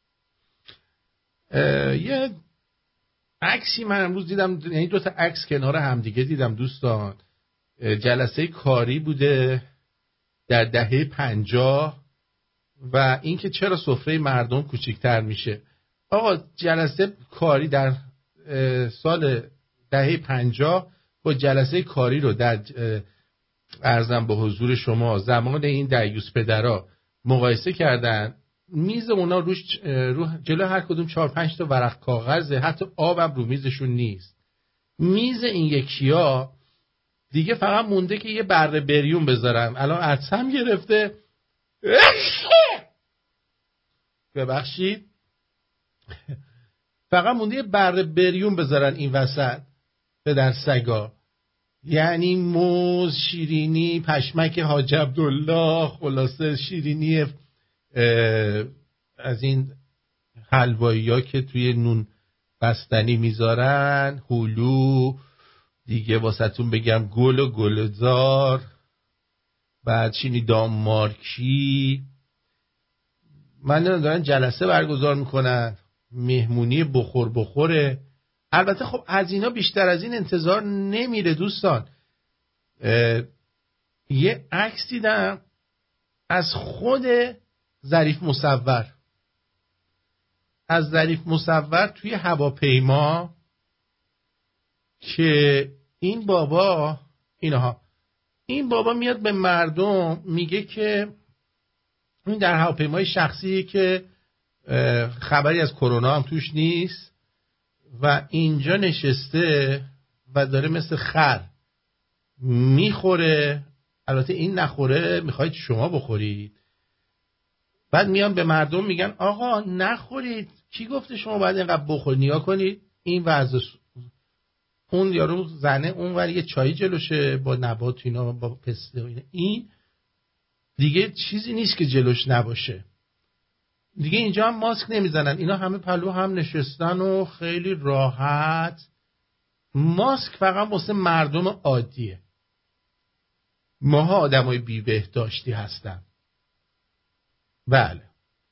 یه عکسی من امروز دیدم، یعنی 2 تا عکس کنار همدیگه دیدم دوستان. جلسه کاری بوده در دهه 50 و اینکه چرا سفره مردم کوچیک‌تر میشه. آقا جلسه کاری در سال دهه 50 با جلسه کاری رو در عرضم به حضور شما زمان این دیوس پدرها مقایسه کردن. میز اونا روش جلو هر کدوم 4-5 تا ورق کاغذه، حتی آبم رو میزشون نیست. میز این یکی‌ها دیگه فقط مونده که یه بره بریون بذارن. الان عطسم گرفته ببخشید فقط مونده یه بره بریون بذارن این وسط به در سگا. یعنی موز، شیرینی، پشمک حاج عبدالله، خلاصه شیرینی از این حلوایی ها که توی نون بستنی میذارن، هلو دیگه واسهتون بگم، گل و گلزار، بعد چینی دانمارکی، من دارن جلسه برگزار میکنن، مهمونی بخوره. البته خب از اینا بیشتر از این انتظار نمیره دوستان. یه عکس دیدم از خود ظریف مصور توی هواپیما که این بابا میاد به مردم میگه که این در هواپیمای شخصی که خبری از کرونا هم توش نیست و اینجا نشسته و داره مثل خر میخوره. البته این نخوره، میخواید شما بخورید. بعد میان به مردم میگن آقا نخورید، کی گفته شما باید اینقدر بخورید؟ نگاه کنید این وضع. اون یارو زنه اون ور یه چای جلوشه با نبات اینا، با پسته و اینا. این دیگه چیزی نیست که جلوش نباشه. دیگه اینجا هم ماسک نمیزنن، اینا همه پلو هم نشستن و خیلی راحت. ماسک فقط واسه مردم عادیه. ماها آدمای بی بهداشتی هستن. بله.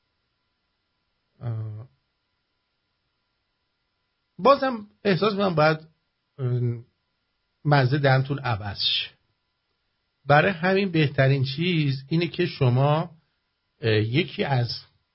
بازم احساس میکنم باید مزه دهنتون عوض شه. برای همین بهترین چیز اینه که شما یکی از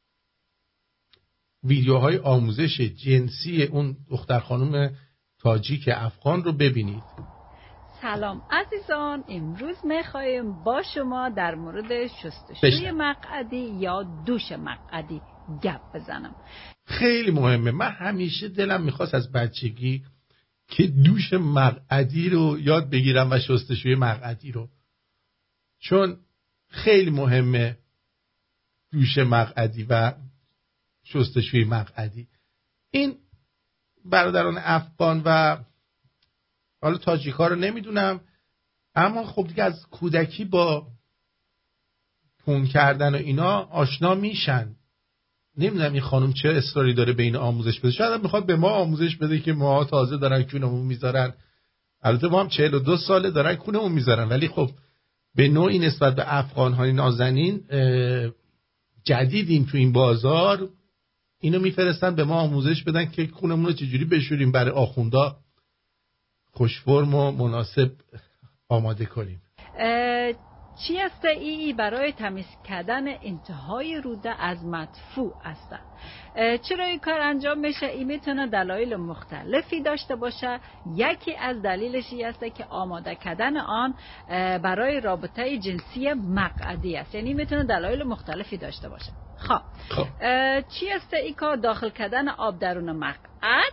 ویدیوهای آموزش جنسی اون دختر خانم تاجیک افغان رو ببینید. سلام عزیزان، امروز میخوایم با شما در مورد شستشوی مقعدی یا دوش مقعدی گپ بزنم. خیلی مهمه. من همیشه دلم میخواست از بچگی که دوش مقعدی رو یاد بگیرم و شستشوی مقعدی رو، چون خیلی مهمه دوش مقعدی و شستشوی مقعدی. این برادران افغان و حالا تاجیک‌ها رو نمیدونم، اما خب دیگه از کودکی با پون کردن و اینا آشنا میشن. نمیدونم این خانم چه اصراری داره به این آموزش بده. شاید میخواد به ما آموزش بده که ما تازه دارن کونمون میذارن. البته ما هم 42 ساله دارن کونمون میذارن، ولی خب به نوعی نسبت به افغان‌های نازنین جدیدیم تو این بازار. اینو میفرستن به ما آموزش بدن که کونمون رو چجوری بشوریم برای آخوندا خوش فرم و مناسب آماده کنیم. چی است ای برای تمیز کردن انتهای روده از مدفوع است؟ چرا این کار انجام میشه؟ این میتونه دلایل مختلفی داشته باشه. یکی از دلیلش این است که آماده کردن آن برای رابطه جنسی مقعدی است، یعنی میتونه دلایل مختلفی داشته باشه. خب چی است این کار؟ داخل کردن آب درون مقعد.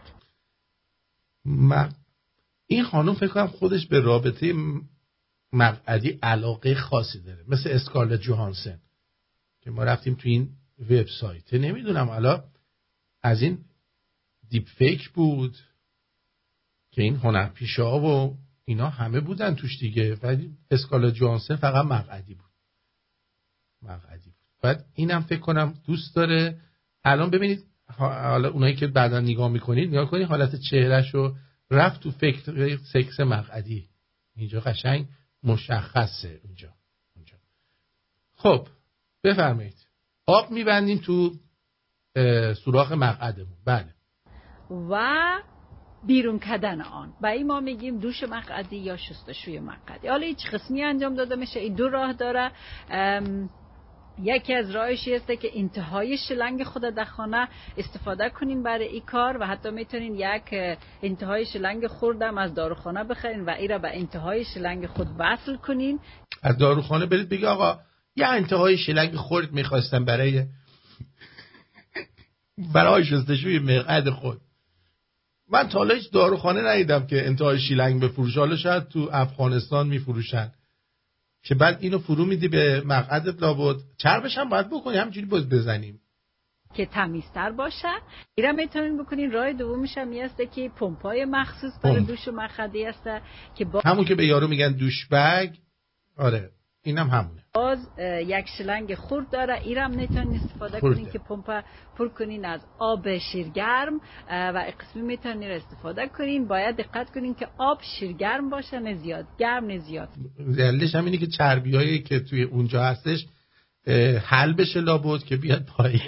این خانم فکر کنم خودش به رابطه مقعدی علاقه خاصی داره، مثل اسکارلت جوهانسن که ما رفتیم تو این وبسایت. نمیدونم حالا از این دیپ فیک بود که این هنرپیشه‌ها و اینا همه بودن توش دیگه، ولی اسکارلت جوهانسن فقط مقعدی بود. بعد اینم فکر کنم دوست داره. الان ببینید حالا اونایی که بعدا نگاه میکنید نگاه کنید حالت چهرهشو رفت تو فکر سکس مقعدی. اینجا قشنگ مشخصه اونجا. خب بفرمایید. آب میبندیم تو سوراخ مقعدمون. بله. و بیرون کردن آن، با این ما میگیم دوش مقعدی یا شستشوی مقعدی. حالا هیچ قسمی انجام داده میشه. این دو راه داره. یکی از راهش هست که انتهای شلنگ خود در خانه استفاده کنین برای این کار، و حتی میتونین یک انتهای شلنگ خوردم از داروخانه بخرین و این را به انتهای شلنگ خود وصل کنین. از داروخانه برید بگی آقا یه انتهای شلنگ خورد میخواستم برای شستشوی مقعد خود. من تا حالا هیچ داروخانه ندیدم که انتهای شلنگ بفروشه. حالا شاید تو افغانستان میفروشن که بعد اینو فرو میدی به مقعدت. لابد چربش هم باید بکنی همینجوری باز بزنیم که تمیزتر باشه. اینا میتونین بکنین. راه دومش هم هست که پمپای مخصوص برای دوش مقعدی هست که همون که به یارو میگن دوش بگ. آره اینم همونه. باز یک شلنگ خرد داره. ایرم میتونین استفاده کنین که پمپ پر کنین از آب شیرگرم و قسمی میتونین استفاده کنین. باید دقت کنین که آب شیرگرم باشه، نه زیاد گرم نه زیاد. دلیلش هم اینه که چربیایی که توی اونجا هستش حل بشه لابد که بیاد پایین.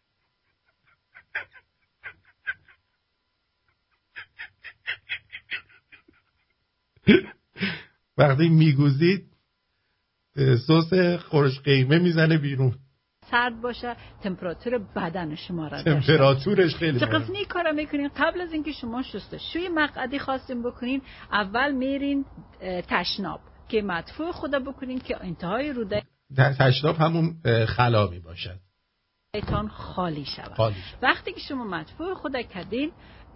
وقتی میگوزید سس خورش قیمه میزنه بیرون. سرد باشه تمپراتور بدن شما را تمپراتورش خیلی چه قسمی کارا میکنین؟ قبل از اینکه شما شستشوی مقعدی خواستین بکنین، اول میرین تشناب که مدفوع خدا بکنین که انتهای روده تشناب همون خلا می باشد ایتان خالی شود. وقتی که شما مدفوع خدا کردین،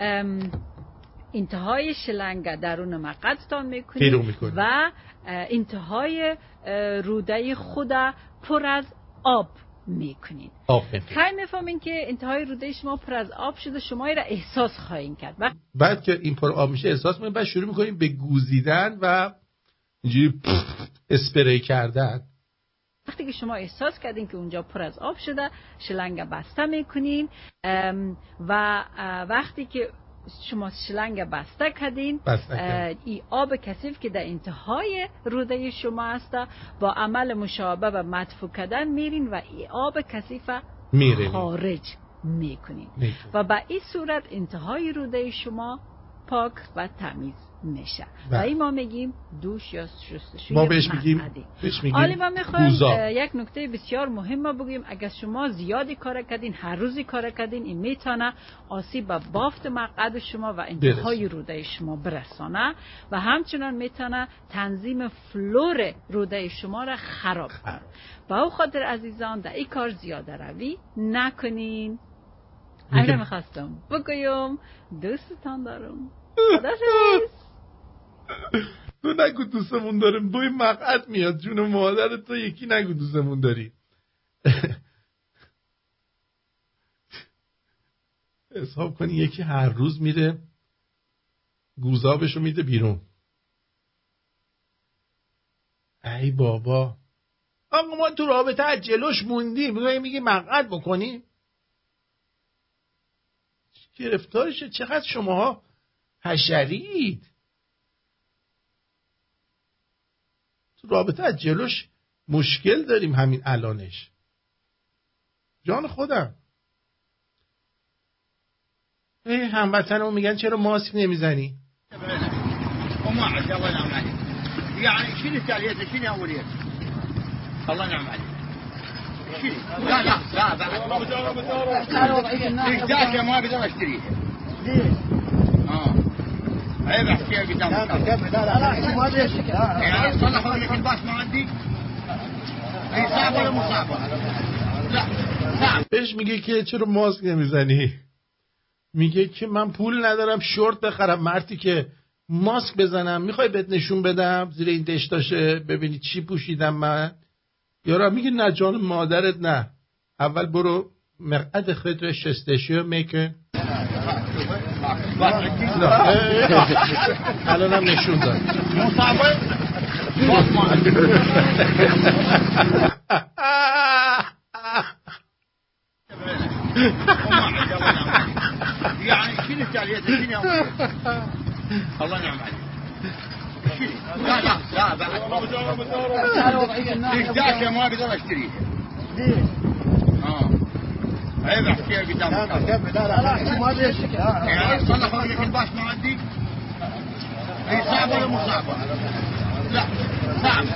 انتهای شلنگ درون مقعدتان میکنین و انتهای روده خدا پر از آب میکنین. کی میفهمین که انتهای روده شما پر از آب شده؟ شما را احساس خواهید کرد. بعد که این پر آب میشه احساس میکنین، بعد شروع میکنین به گوزیدن و اینجوری اسپری کردن. وقتی که شما احساس کردین که اونجا پر از آب شده، شلنگ بسته میکنین و وقتی که شما شلنگ بسته کردین، این آب کثیف که در انتهای روده شما هست با عمل مشابه و مدفوع کردن میرین و این آب کثیف خارج میکنین و به این صورت انتهای روده شما پاک و تمیز میشه و این ما میگیم دوش یا شستشوی ما بهش میگیم حالی ما میخوایم یک نکته بسیار مهم بگیم. اگر شما زیادی کار کردین، هر روزی کار کردین، این میتونه آسیب به بافت مقعد شما و انتهای روده شما برسانه و همچنان میتونه تنظیم فلور روده شما را خراب کنه. با او خاطر عزیزان در این کار زیاده روی نکنین. اگر میخواستم بگویم دوستتان دارم. خداحافظ. تو نگو دوستمون داریم، بوی مقعد میاد جون مادر تو، یکی نگو دوستمون داری. حساب کنی یکی هر روز میره گوزابشو میده بیرون. ای بابا، آقا ما تو رابطه از جلوش موندیم میگی مقعد بکنی؟ گرفتارشه. چقدر شماها حشرید. تو رابطه از جلوش مشکل داریم همین الانش. جان خودم. هموطنمون میگن چرا ماسک نمیزنی؟ وما عاد الله ينعم عليك. يعني شنو التاليات شنو اوليات؟ الله ينعم عليك. شنو؟ لا بعد. ما اقدر اشتريها. ليه؟ عيب احكيها قدام لا ما ادري يعني صلحوا لك الباص ما عندي. اي صعب ولا مو صعب؟ لا صعب. بهش میگه که چرا ماسک نمیزنی؟ میگه که من پول ندارم شورت بخرم. مردی که ماسک بزنم میخوای بهت نشون بدم زیر این دشتاشه ببینی چی پوشیدم من؟ یارو میگه نه جان مادرت نه، اول برو مقعد خودت رو شستشو میکن. الان هم نشون داد مصابه يعني شنو التاليات شنو الله ينعم عليك. لا بعد. ما اقدر اشتريها. ليه؟ عيب احكيها قدام لا ما ادري يعني صلحوا لك الباص ما عندي. اي صعب ولا مو صعب؟ لا صعب.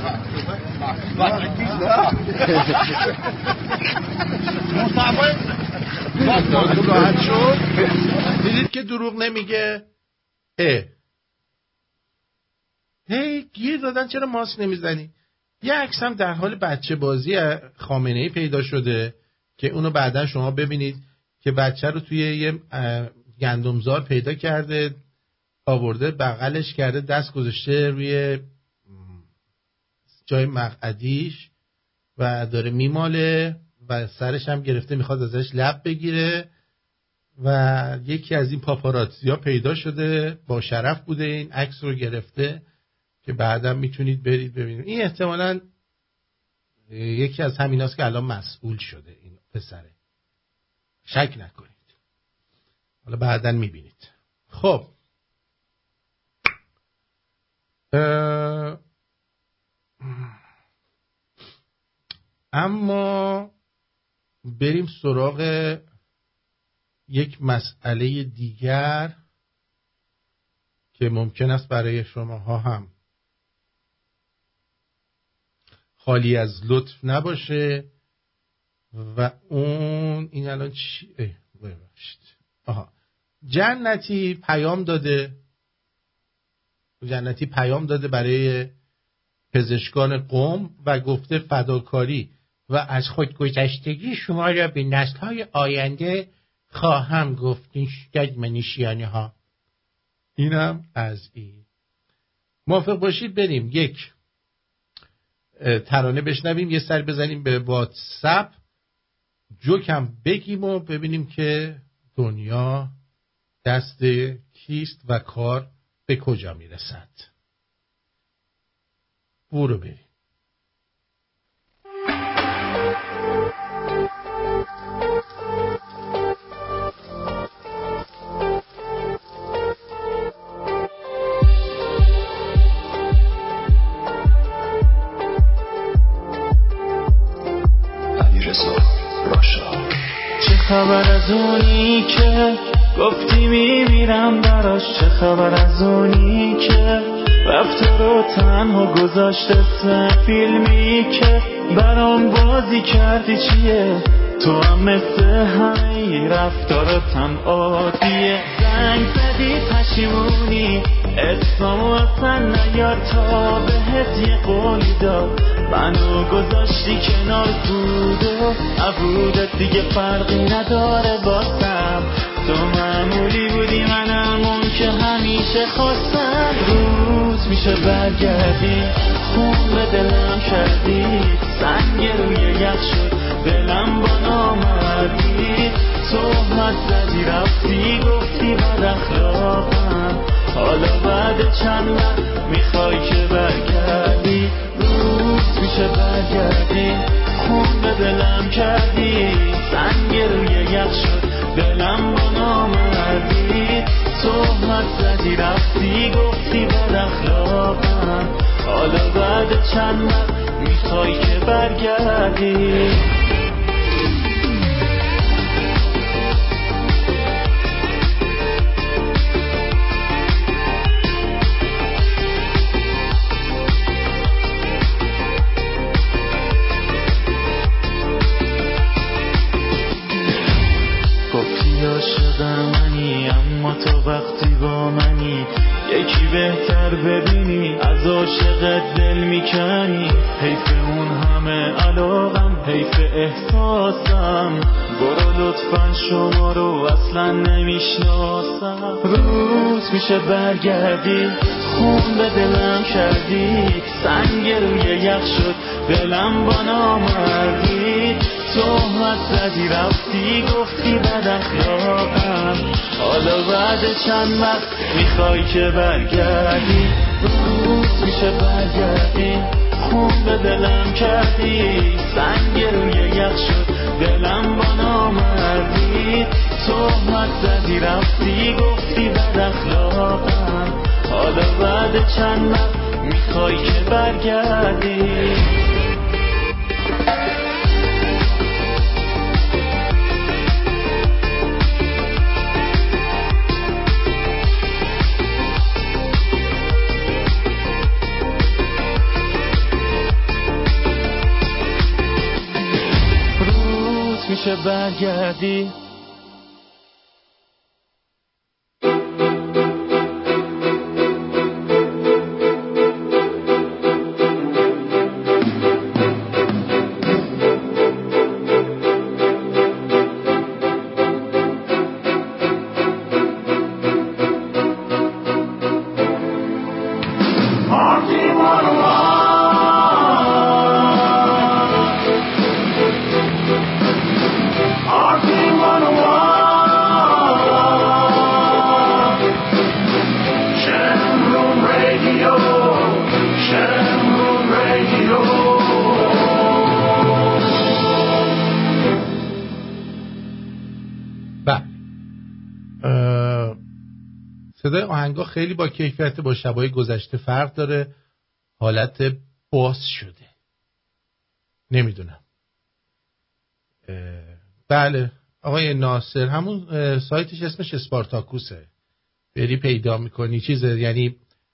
مو صعبه. راحت شد. دیدید که دروغ نمیگه. هی گیر دادن چرا ماسک نمیزنی؟ یه عکس هم در حال بچه بازی خامنه‌ای پیدا شده که اونو بعدا شما ببینید که بچه رو توی یه گندمزار پیدا کرده، آورده بغلش کرده، دست گذاشته روی جای مقعدیش و داره میماله و سرش هم گرفته میخواد ازش لب بگیره و یکی از این پاپاراتزیا پیدا شده با شرف بوده این عکس رو گرفته که بعدا میتونید برید ببینید. این احتمالاً یکی از همیناست که الان مسئول شده این پسره، شک نکنید، حالا بعدا میبینید. خب اما بریم سراغ یک مسئله دیگر که ممکن است برای شماها هم خالی از لطف نباشه و اون این الان چیه؟ ببخشید. جنتی پیام داده برای پزشکان قم و گفته فداکاری و از خودگذشتگی شما را به نسل‌های آینده خواهم گفت منیشیانه ها. اینم از این. موافق باشید بریم یک ترانه بشنویم، یه سر بزنیم به واتساپ، جوکم بگیم و ببینیم که دنیا دست کیست و کار به کجا میرسد. برو بریم. چه خبر از اونی که گفتی میمیرم براش، چه خبر از اونی که رفته رو تنها گذاشت اسم فیلمی که برام بازی کردی چیه؟ تو هم مثل همه رفتارتم عادیه. زنگ زدی پشیمونی اسممو اصلا نیار تا بهت یه قولی داد، منو گذاشتی کنار بود و عبودت دیگه فرقی نداره باسم. تو معمولی بودی منم اون که همیشه خواستم. روز میشه برگردی خون به دلم کردی، سنگ روی یخ شد دلم با نامردی. تهمت زدی رفتی گفتی بد اخلاقم، حالا بعد چند وقت میخوای که برگردی. روز میشه برگردی خون به دلم کردی، سنگ روی یخ شد دلم با نامردی. تهمت زدی رفتی گفتی بد اخلاقم، حالا بعد چند وقت میخوای که برگردی. اما تو وقتی با منی یکی بهتر ببینی، از عاشقت دل میکنی. حیف اون همه علاقم، حیف احساسم، برو لطفا شما رو اصلا نمیشناسم. روز میشه برگردی خون به دلم کردی، سنگ روی یخ شد دلم با نامردی. تهمت زدی رفتی گفتی بد اخلاقم، حالا بعد چند وقت میخوای که برگردی. روز میشه برگردی خون به دلم کردی، سنگ روی یخ شد دلم با نامردی. تهمت زدی رفتی گفتی بد اخلاقم، حالا بعد چند وقت میخوای که برگردی. میشه برگردی صدای آهنگا خیلی با کیفیت با شبای گذشته فرق داره، حالت باس شده. نمیدونم بله آقای ناصر، همون سایتش اسمش اسپارتاکوسه، بری پیدا میکنی چیزه، یعنی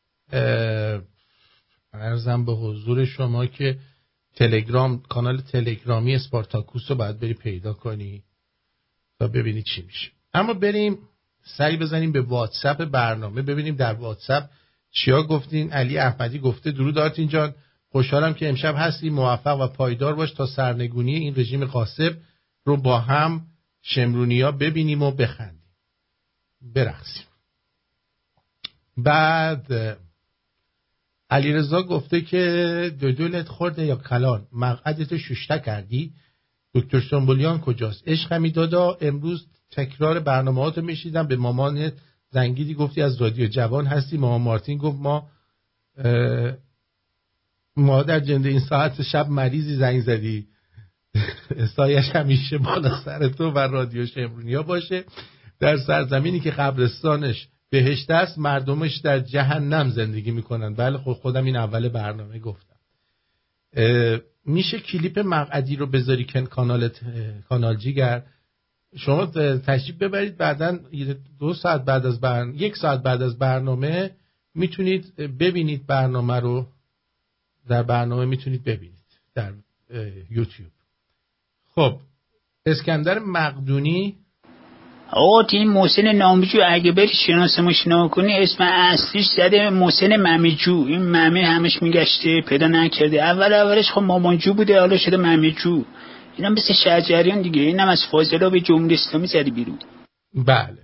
عرضم به حضور شما که تلگرام، کانال تلگرامی اسپارتاکوس رو باید بری پیدا کنی تا ببینی چی میشه. اما بریم سری بزنیم به واتساپ برنامه ببینیم در واتساپ چیا گفتین. علی احمدی گفته درود آرتین جان، خوشحالم که امشب هستی، موفق و پایدار باش تا سرنگونی این رژیم غاصب رو با هم شمرونیا ببینیم و بخندیم برقصیم. بعد علیرضا گفته که دودولت خورده یا کلان، مقعدتو شوشته کردی؟ دکتر سنبولیان کجاست؟ عشقمی دادا، امروز تکرار برنامه‌هاتو میشیدم، به مامان زنگیدی گفتی از رادیو جوان هستی، مامان مارتین گفت ما در جنده این ساعت شب مریضی زنگ زدی. سایش همیشه بالا سر تو و رادیو شمرونیا باشه، در سرزمینی که قبرستانش بهشت است مردمش در جهنم زندگی میکنن. بله خودم این اول برنامه گفتم. میشه کلیپ مقعدی رو بذاری کانال جیگر، شما تشریف ببرید بعدن 2 ساعت بعد از برنامه، 1 ساعت بعد از برنامه میتونید ببینید برنامه رو، در برنامه میتونید ببینید در یوتیوب. خب اسکندر مقدونی، آقا تیم محسن نامجو اگه بری شناسمش نکنی اسم اصلیش زده محسن ممیجو، این ممی همش میگشته پیدا نکرده، اولش خب مامانجو بوده حالا شده ممیجو، اینم مثل شجریان دیگه، اینم از فاضلاب به جمهوری اسلامی زدی بیرون. بله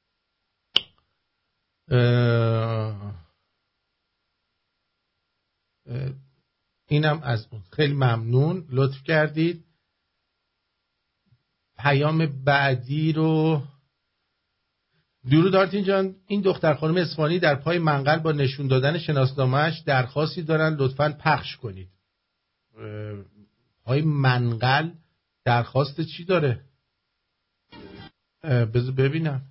اینم از اون. خیلی ممنون لطف کردید. پیام بعدی رو درود آرتین جان، این دختر خانم اصفهانی در پای منقل با نشون دادن شناسنامه‌اش درخواستی دارن لطفاً پخش کنید. پای منقل درخواست چی داره؟ بذار ببینم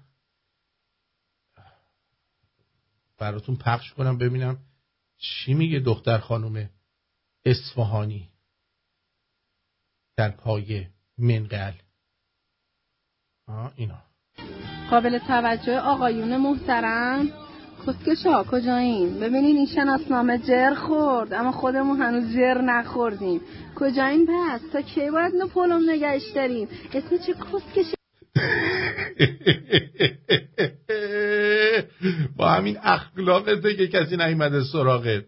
براتون پخش کنم ببینم چی میگه دختر خانم اصفهانی در پای منقل. اینا قابل توجه آقایون محترم، کسکشا کجایین؟ ببینین این شناسنامه جر خورد اما خودمون هنوز جر نخوردیم. کجایین پس؟ تا کی باید نپولم نگهش داریم؟ اسم چه کسکش با همین اخلاقته که کسی نیومده سراغت.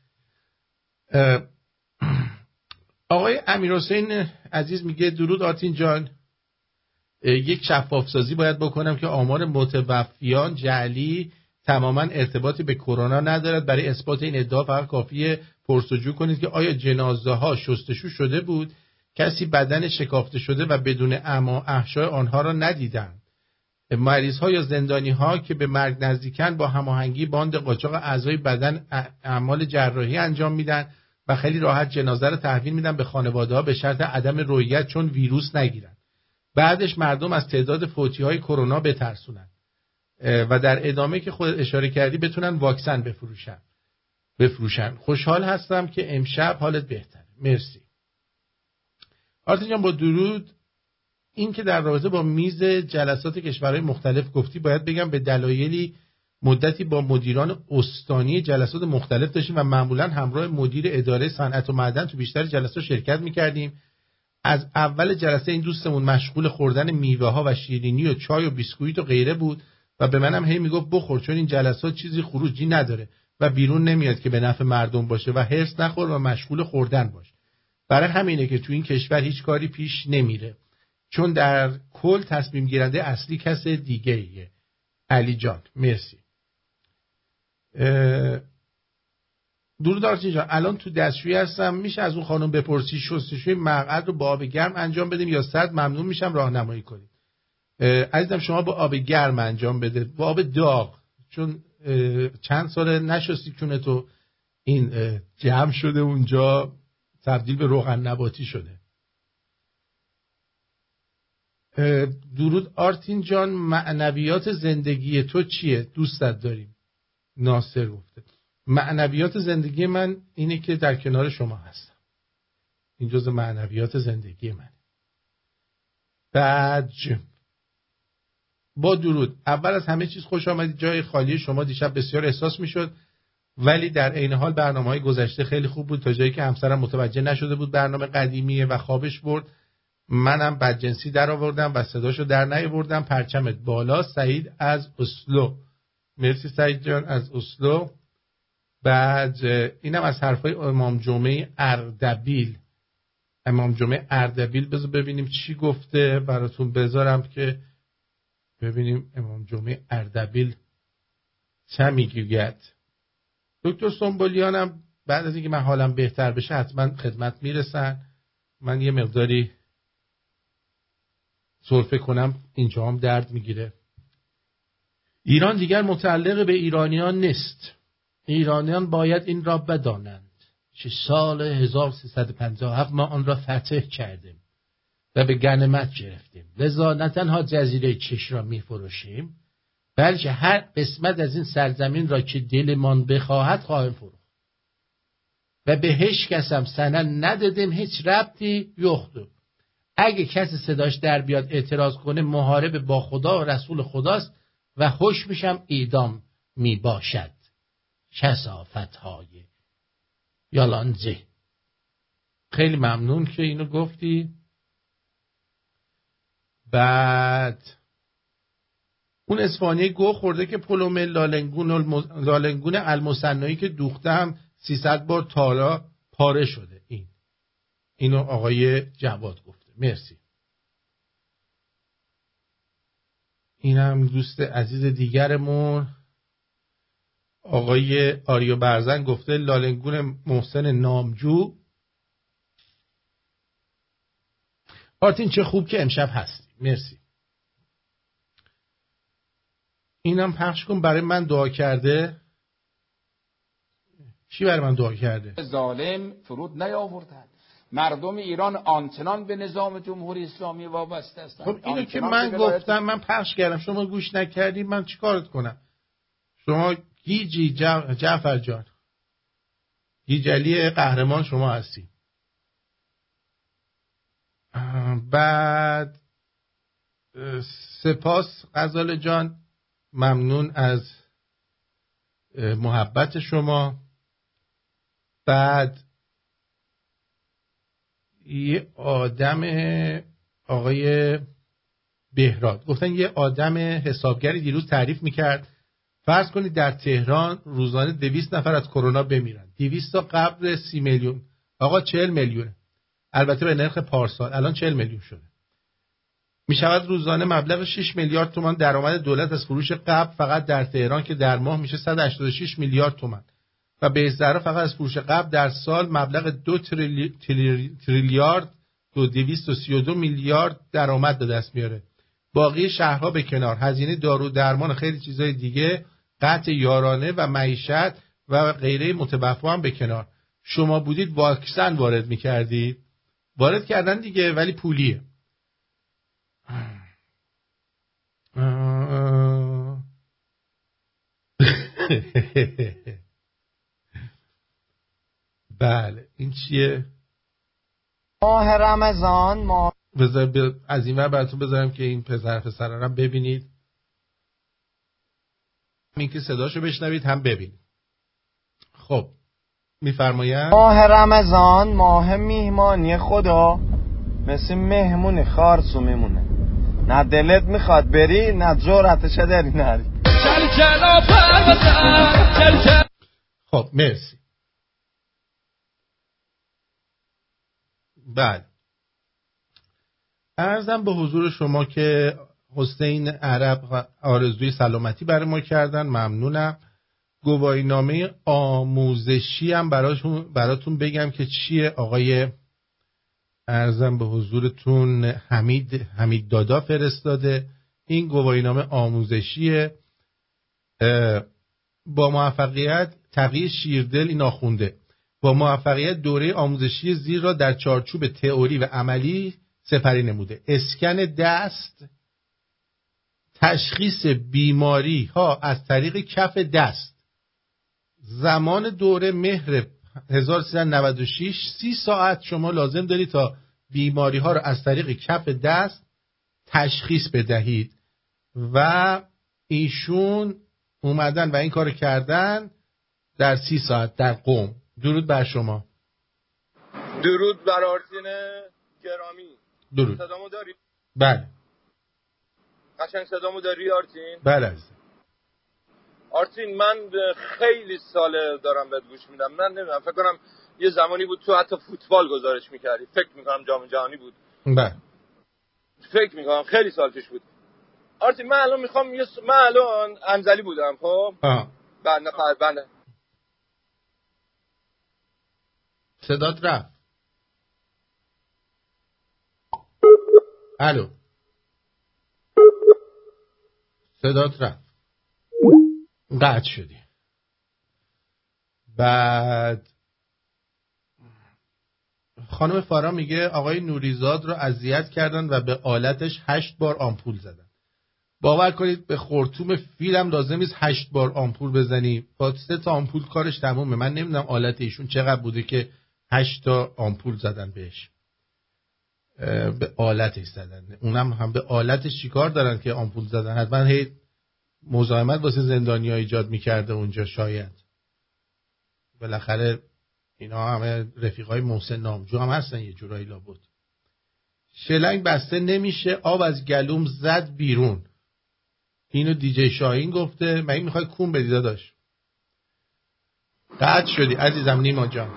آقای امیرحسین عزیز میگه درود آرتین جان، یک شفاف سازی باید بکنم که آمار متوفیان جعلی تماما ارتباطی به کرونا ندارد. برای اثبات این ادعا فقط کافیه پرسجو کنید که آیا جنازه ها شستشو شده بود، کسی بدن شکافته شده و بدون احشای آنها را ندیدند، مریض ها یا زندانی ها که به مرگ نزدیکن با هماهنگی باند قاچاق اعضای بدن اعمال جراحی انجام میدن و خیلی راحت جنازه را تحویل میدن به خانواده ها به شرط عدم رویت چون ویروس نگیرن. بعدش مردم از تعداد فوتی های کرونا بترسونن و در ادامه که خود اشاره کردی بتونن واکسن بفروشن. خوشحال هستم که امشب حالت بهتره. مرسی آرتین جان. با درود. این که در رابطه با میز جلسات کشورهای مختلف گفتی، باید بگم به دلایلی مدتی با مدیران استانی جلسات مختلف داشتیم و معمولا همراه مدیر اداره صنعت و معدن تو بیشتر جلسات شرکت میکردیم. از اول جلسه این دوستمون مشغول خوردن میوه ها و شیرینی و چای و بیسکویت و غیره بود و به منم هی میگفت بخور چون این جلسات چیزی خروجی نداره و بیرون نمیاد که به نفع مردم باشه و هرس نخور و مشغول خوردن باش. برای همینه که تو این کشور هیچ کاری پیش نمیره، چون در کل تصمیم گیرنده اصلی کس دیگه ایه. علی جان مرسی. درود آرتین جان، الان تو دستشویی هستم، میشه از اون خانم بپرسی شستشوی مقعد رو با آب گرم انجام بدیم یا سرد؟ ممنون میشم راهنمایی کنید. عزیزم شما با آب گرم انجام بده، با آب داغ، چون چند سال نشستی کونتو این جمع شده اونجا، تبدیل به روغن نباتی شده. درود آرتین جان، معنویات زندگی تو چیه؟ دوستت داریم. ناصر گفته معنویات زندگی من اینه که در کنار شما هستم، این جزء معنویات زندگی من. بعد با درود. اول از همه چیز خوش آمدید. جای خالی شما دیشب بسیار احساس میشد، ولی در عین حال برنامه‌های گذشته خیلی خوب بود تا جایی که همسرم متوجه نشده بود برنامه قدیمیه و خوابش برد. منم بدجنسی در آوردم و صداشو در نیاوردم. پرچمت بالا. سعید از اسلو. مرسی سعید جان از اسلو. بعد اینم از حرفای امام جمعه اردبیل. امام جمعه اردبیل بذار ببینیم چی گفته براتون بذارم که ببینیم امام جمعه اردبیل چه میگوید. دکتر سنبولیانم بعد از اینکه من حالم بهتر بشه حتما خدمت میرسن. من یه مقداری سرفه کنم اینجا هم درد میگیره. ایران دیگر متعلق به ایرانیان نیست. ایرانیان باید این را بدانند که سال 1357 ما آن را فتح کردیم و به غنیمت گرفتیم. لذا نه تنها جزیره چش را میفروشیم، بلکه هر قسمت از این سرزمین را که دلمان بخواهد خواهیم فروخت و به هیچ کس هم سند ندادیم. هیچ ربطی یختو. اگه کسی صداش در بیاد اعتراض کنه محارب با خدا و رسول خداست و خوش میشم اعدام میباشد. کثافت‌های یالانجی. خیلی ممنون که اینو گفتی. بعد اون اصفهانی گو خورده که پلوم لالنگون المثنایی که دوختم 300 بار تالا پاره شده. اینو آقای جواد گفته. مرسی. اینم دوست عزیز دیگرمون آقای آریو برزن گفته لالنگون محسن نامجو. آرتین چه خوب که امشب هستی. مرسی. اینم پخش کن. برای من دعا کرده. کی برای من دعا کرده؟ ظالم فرود نیاوردند. مردم ایران آنچنان به نظام جمهوری اسلامی وابسته هستند. خب اینو که من گفتم، من پخش کردم، شما گوش نکردی، من چیکارت کنم؟ شما گیجی جعفر جان، گیجلی قهرمان شما هستی. بعد سپاس غزال جان، ممنون از محبت شما. بعد یه آدم آقای بهراد گفتن یه آدم حسابگری دیروز تعریف میکرد فرض کنید در تهران روزانه 200 نفر از کرونا بمیرن. 200 تا قبل 30 میلیون. آقا 40 میلیونه. البته به نرخ پارسال الان 40 میلیون شده. میشود روزانه مبلغ 6 میلیارد تومان درآمد دولت از فروش قبل فقط در تهران که در ماه میشه 186 میلیارد تومان و به ضرر فقط از فروش قبل در سال مبلغ 2 تریلیارد 232 میلیارد درآمد به دست میاره. باقی شهرها به کنار، هزینه دارو درمان و خیلی چیزای دیگه، قطع یارانه و معیشت و غیره متوفا هم به کنار. شما بودید واکسن وارد میکردید. وارد کردن دیگه ولی پولیه. بله این چیه؟ ماه رمضان ماه بذار از این ور براتون بذارم که این پسرم هم ببینید، این که صداشو بشنوید هم ببینید. خب میفرمایند ماه رمضان ماه میهمانی خدا، مثل مهمون خارسو میمونه، نه دلت میخواد بری نه جرأتش داری نری. خب مرسی. بله عرضم به حضور شما که حسین عرب آرزوی سلامتی برای ما کردن، ممنونم. گواهینامه آموزشی هم براتون بگم که چیه. آقای عرضم به حضورتون حمید دادا فرستاده. این گواهینامه آموزشیه. با موفقیت تقی شیردل این آخونده با موفقیت دوره آموزشی زیر را در چارچوب تئوری و عملی سپری نموده. اسکن دست، تشخیص بیماری ها از طریق کف دست. زمان دوره مهر 1396 30 ساعت شما لازم داری تا بیماری ها را از طریق کف دست تشخیص بدهید و ایشون اومدن و این کار کردن در 30 ساعت در قم. درود بر شما. درود بر آرتین گرامی. درود. صدامو داری؟ بله. قشنگ صدامو داری آرتین؟ بله عزیزم. آرتین من خیلی ساله دارم بهت گوش میدم. من نمیدونم، فکر کنم یه زمانی بود تو حتی فوتبال گزارش میکردی. فکر میکنم جام جهانی بود. بله. فکر میکنم خیلی سال پیش بود. آرتین من الان میخوام من الان انزلی بودم خب. بنده صدات رفت. الو. صدات رفت. قطع شدی. بعد خانم فارا میگه آقای نوریزاد رو اذیت کردن و به آلتش 8 بار آمپول زدن. باور کنید به خرطوم فیلم لازم نیست 8 بار آمپول بزنی، با 3 تا آمپول کارش تمومه. من نمیدونم آلت ایشون چقدر بوده که 8 تا آمپول زدن بهش. به آلتش زدن. اونم هم به آلتش چیکار دارن که آمپول زدن؟ حتما هی مزاحمت واسه زندانی‌ها ایجاد میکرده اونجا. شاید بالاخره اینا همه رفیقای محسن نامجو هم هستن یه جورایی لابد. شلنگ بسته نمیشه، آب از گلوم زد بیرون. اینو دیجی شاهین گفته. من میخوای کون بدی داداش؟ قطع شدی عزیزم نیما جان.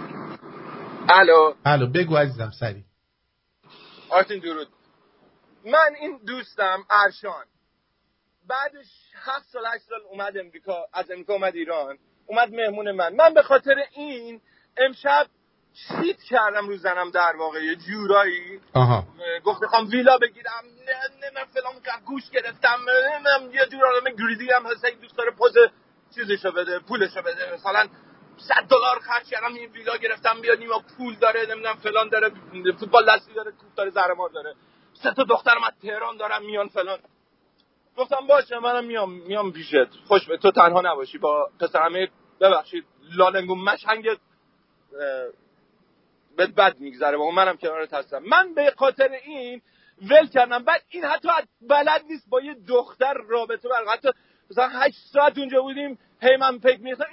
الو بگو عزیزم سری. آرتین درود. من این دوستم ارشان بعدش 7 سال 8 سال اومد از امریکا اومد ایران، اومد مهمون من به خاطر این امشب چیت کردم رو زنم در واقع یه جورایی. گفت میخوام ویلا بگیرم، نه فلان گوش گرفتم، یه جور آدم گریدی هم هست دوست داره پوز چیزشو بده، پولشو بده. مثلا $100 خرج کردم این ویلا گرفتم، بیا نیما پول داره، نمیدونم فلان داره، فوتبال دستی داره، توپ داره، زهرمار داره، 3 تا دخترم از تهران دارم میان فلان. گفتم باشه منم میام پیشت، خوش به تو تنها نباشی با پسرمه. ببخشید لالنگو مشنگت بد میگذره با منم کنارت هستم. من به خاطر این ول کردم. بعد این حتی بلد نیست با یه دختر رابطه برقرار. حتی مثلا 8 ساعت اونجا بودیم، هی من فکر می‌کردم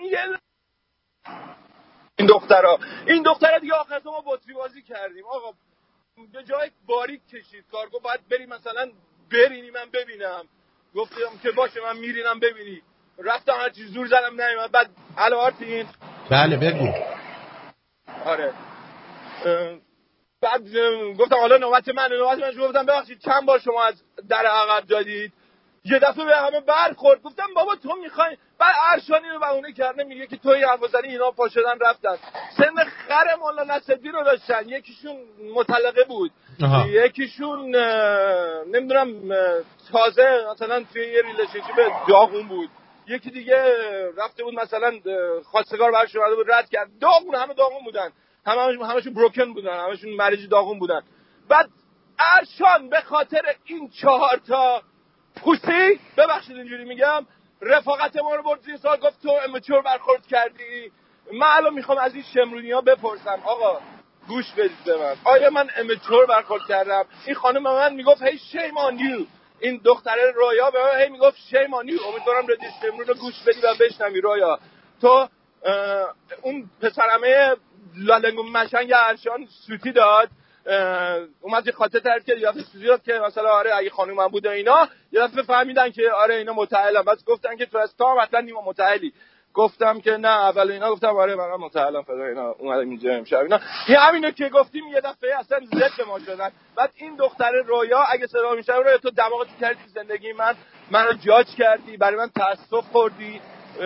این دخترها دیگه آخرش ما بطری بازی کردیم. آقا به جای باریک کشید کارگو، باید بری مثلا برینی من ببینم. گفتم که باشه من میرینم ببینی. رفتم هر چیز زور زدم نمیاد. بعد الو آرتین. بله بگو. آره بعد گفتم حالا نوبت من گفتم ببخشید چند بار شما از در عقب دادید. یه دفعه به همه برخورد. گفتم بابا تو میخوای؟ بعد ارشانی رو بهونه کرده میگه که توی حرف‌زنی اینا پا شدن رفتن. سن خر مولا نصیری رو داشتن. یکیشون مطلقه بود. یکیشون نمیدونم تازه مثلا توی یه ریلیشنشیپ داغون بود. یکی دیگه رفته بود مثلا خواستگار برش اومده بود رد کرد. داغون، همه داغون بودن. همشون بروکن بودن، همشون مریض داغون بودن. بعد ارشان به خاطر این 4 تا پوسی، ببخشید اینجوری میگم، رفاقت ما رو برد زیر سال. گفت تو امچور برخورد کردی. من الان میخوام از این شمرونی ها بپرسم آقا گوش بدید به من، آیا من امچور برخورد کردم؟ این خانم به من میگفت هی شیم آن یو. این دختره رویا به من هی میگفت شیم آن یو. امیدوارم رادیو شمرون رو گوش بدی و بشنوی. رویا تو اون پسرمه لالنگو مشنگ ارشان سوتی داد، اومد یه خاطر تعریف کرد، یه دفعه سوتی داد که مثلا آره اگه خانومم بود اینا، یه دفعه فهمیدن که آره اینا متأهلن. بس گفتن که تو از تا مثلا نیما متأهلی. گفتم که نه اول اینا گفتم آره منم متأهلم فدا اینا اومدم اینجا امشب اینا. همینو که گفتیم یه دفعه اصلا ضد ما شدن. بعد این دختره رویا اگه صدا میشه رویا تو دماغت کردی زندگی منو جاج کردی، برای من تاسف خوردی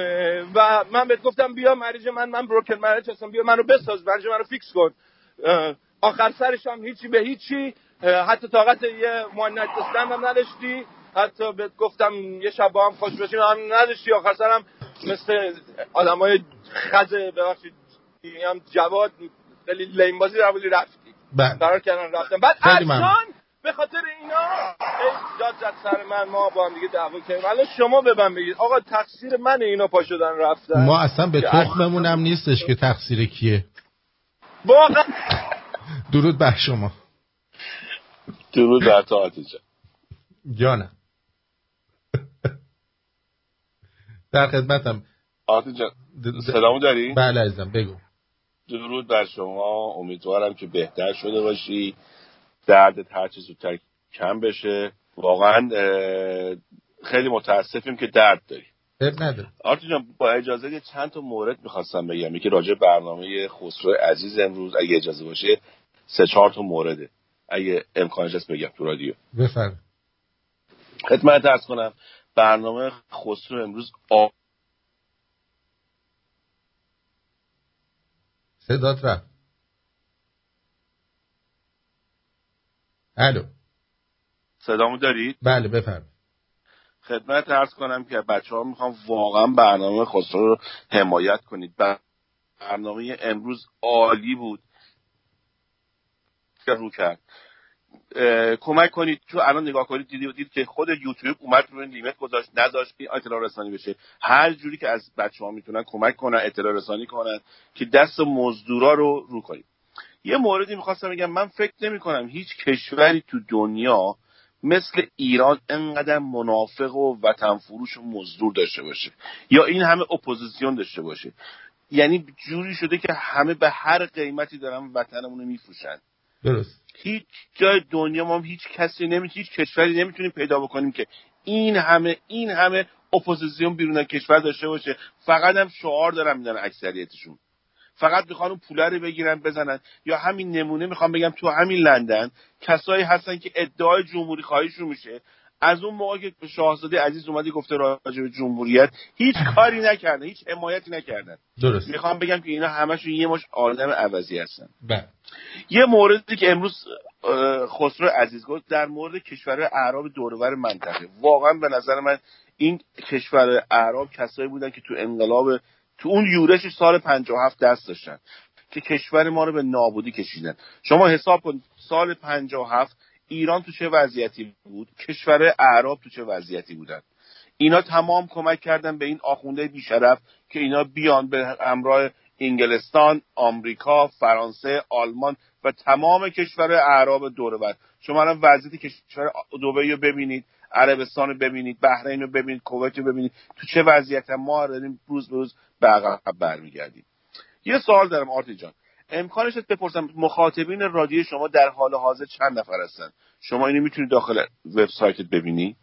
و من بهت گفتم بیا مریض من بروکن مریض هستم، بیا منو بساز، مریض منو فیکس کن. آخر سرش هم هیچی به هیچی، حتی طاقت یه مانیت استندم نداشتی، حتی بهت گفتم یه شب با هم خوش باشیم هم نداشتی. آخر سرم مثل آدمای خزه ببخشید هم جواد خیلی لیم بازی در بودی رفتی قرار کردن رفتم. بعد ارشان به خاطر اینا داد زد سر من، ما با هم دیگه دعوا کردیم. الان شما به من بگید آقا تقصیر من اینا پا شدن رفتن؟ ما اصلا به تخممون هم نیستش که تقصیر کیه. واقعا درود بر شما. درود بر تو آتیجا. جانم. در خدمتم. آرتین جان سلامو داری؟ بله عزیزم بگو. درود بر شما، امیدوارم که بهتر شده باشی، دردت هر چه زودتر کم بشه. واقعا خیلی متاسفیم که درد داری. نداره. آرتین جان با اجازه یه چند تا مورد میخواستم بگم، یکی راجع برنامه خسرو عزیز امروز اگه اجازه باشه 3-4 تا مورده اگه امکانش هست بگم تو رادیو. بفرمایید. خدمت عرض کنم برنامه خسرو امروز صدات رفت. الو صدامو دارید؟ بله بفرمایید. خدمت عرض کنم که بچه‌ها میخوام واقعا برنامه خسرو رو حمایت کنید. برنامه امروز عالی بود که رو کرد. کمک کنید. تو الان نگاه کنید دیدید که خود یوتیوب اومد روی لیمیت گذاشت، نذاشت این اطلاع رسانی بشه. هر جوری که از بچه‌ها میتونن کمک کنن، اطلاع رسانی کنن که دست مزدورا رو کنید. یه موردی میخواستم بگم، من فکر نمی‌کنم هیچ کشوری تو دنیا مثل ایران انقدر منافق و وطن فروش و مزدور داشته باشه یا این همه اپوزیسیون داشته باشه. یعنی جوری شده که همه به هر قیمتی دارن وطنمون رو میفروشن. درست. هیچ جای دنیا ما هیچ کسی هیچ کشوری نمیتونیم پیدا بکنیم که این همه اپوزیسیون بیرون از کشور داشته باشه. فقط هم شعار دارن میدن اکثریتشون، فقط میخوان اون پوله رو بگیرن بزنن. یا همین نمونه میخوام بگم تو همین لندن کسایی هستن که ادعای جمهوری خواهیشون میشه. از اون موقع که شاهزاده عزیز اومدی گفته راجع به جمهوریت هیچ کاری نکردن، هیچ حمایتی نکردن. درست. میخوام بگم که اینا همشون یه مش آدم عوضی هستن. بله. یه موردی که امروز خسرو عزیز گفت در مورد کشورهای اعراب دور و بر منطقه، واقعا به نظر من این کشورهای اعراب کسایی بودن که تو انقلاب تو اون یورش سال 57 دست داشتن که کشور ما رو به نابودی کشیدن. شما حساب کن سال 57 ایران تو چه وضعیتی بود، کشورهای اعراب تو چه وضعیتی بودن. اینا تمام کمک کردن به این آخونده بیشرف که اینا بیان به همراه انگلستان، آمریکا، فرانسه، آلمان و تمام کشورهای اعراب دور و بر. شما الان وضعیت کشور دبی رو ببینید، عربستان رو ببینید، بحرین رو ببینید، کویت رو ببینید، تو چه وضعیت ما داریم روز به روز به عقب برمیگردیم. یه سوال دارم آرتین جان، امکانش هست بپرسم مخاطبین رادیو شما در حال حاضر چند نفر هستن؟ شما اینو میتونید داخل وبسایتت ببینی؟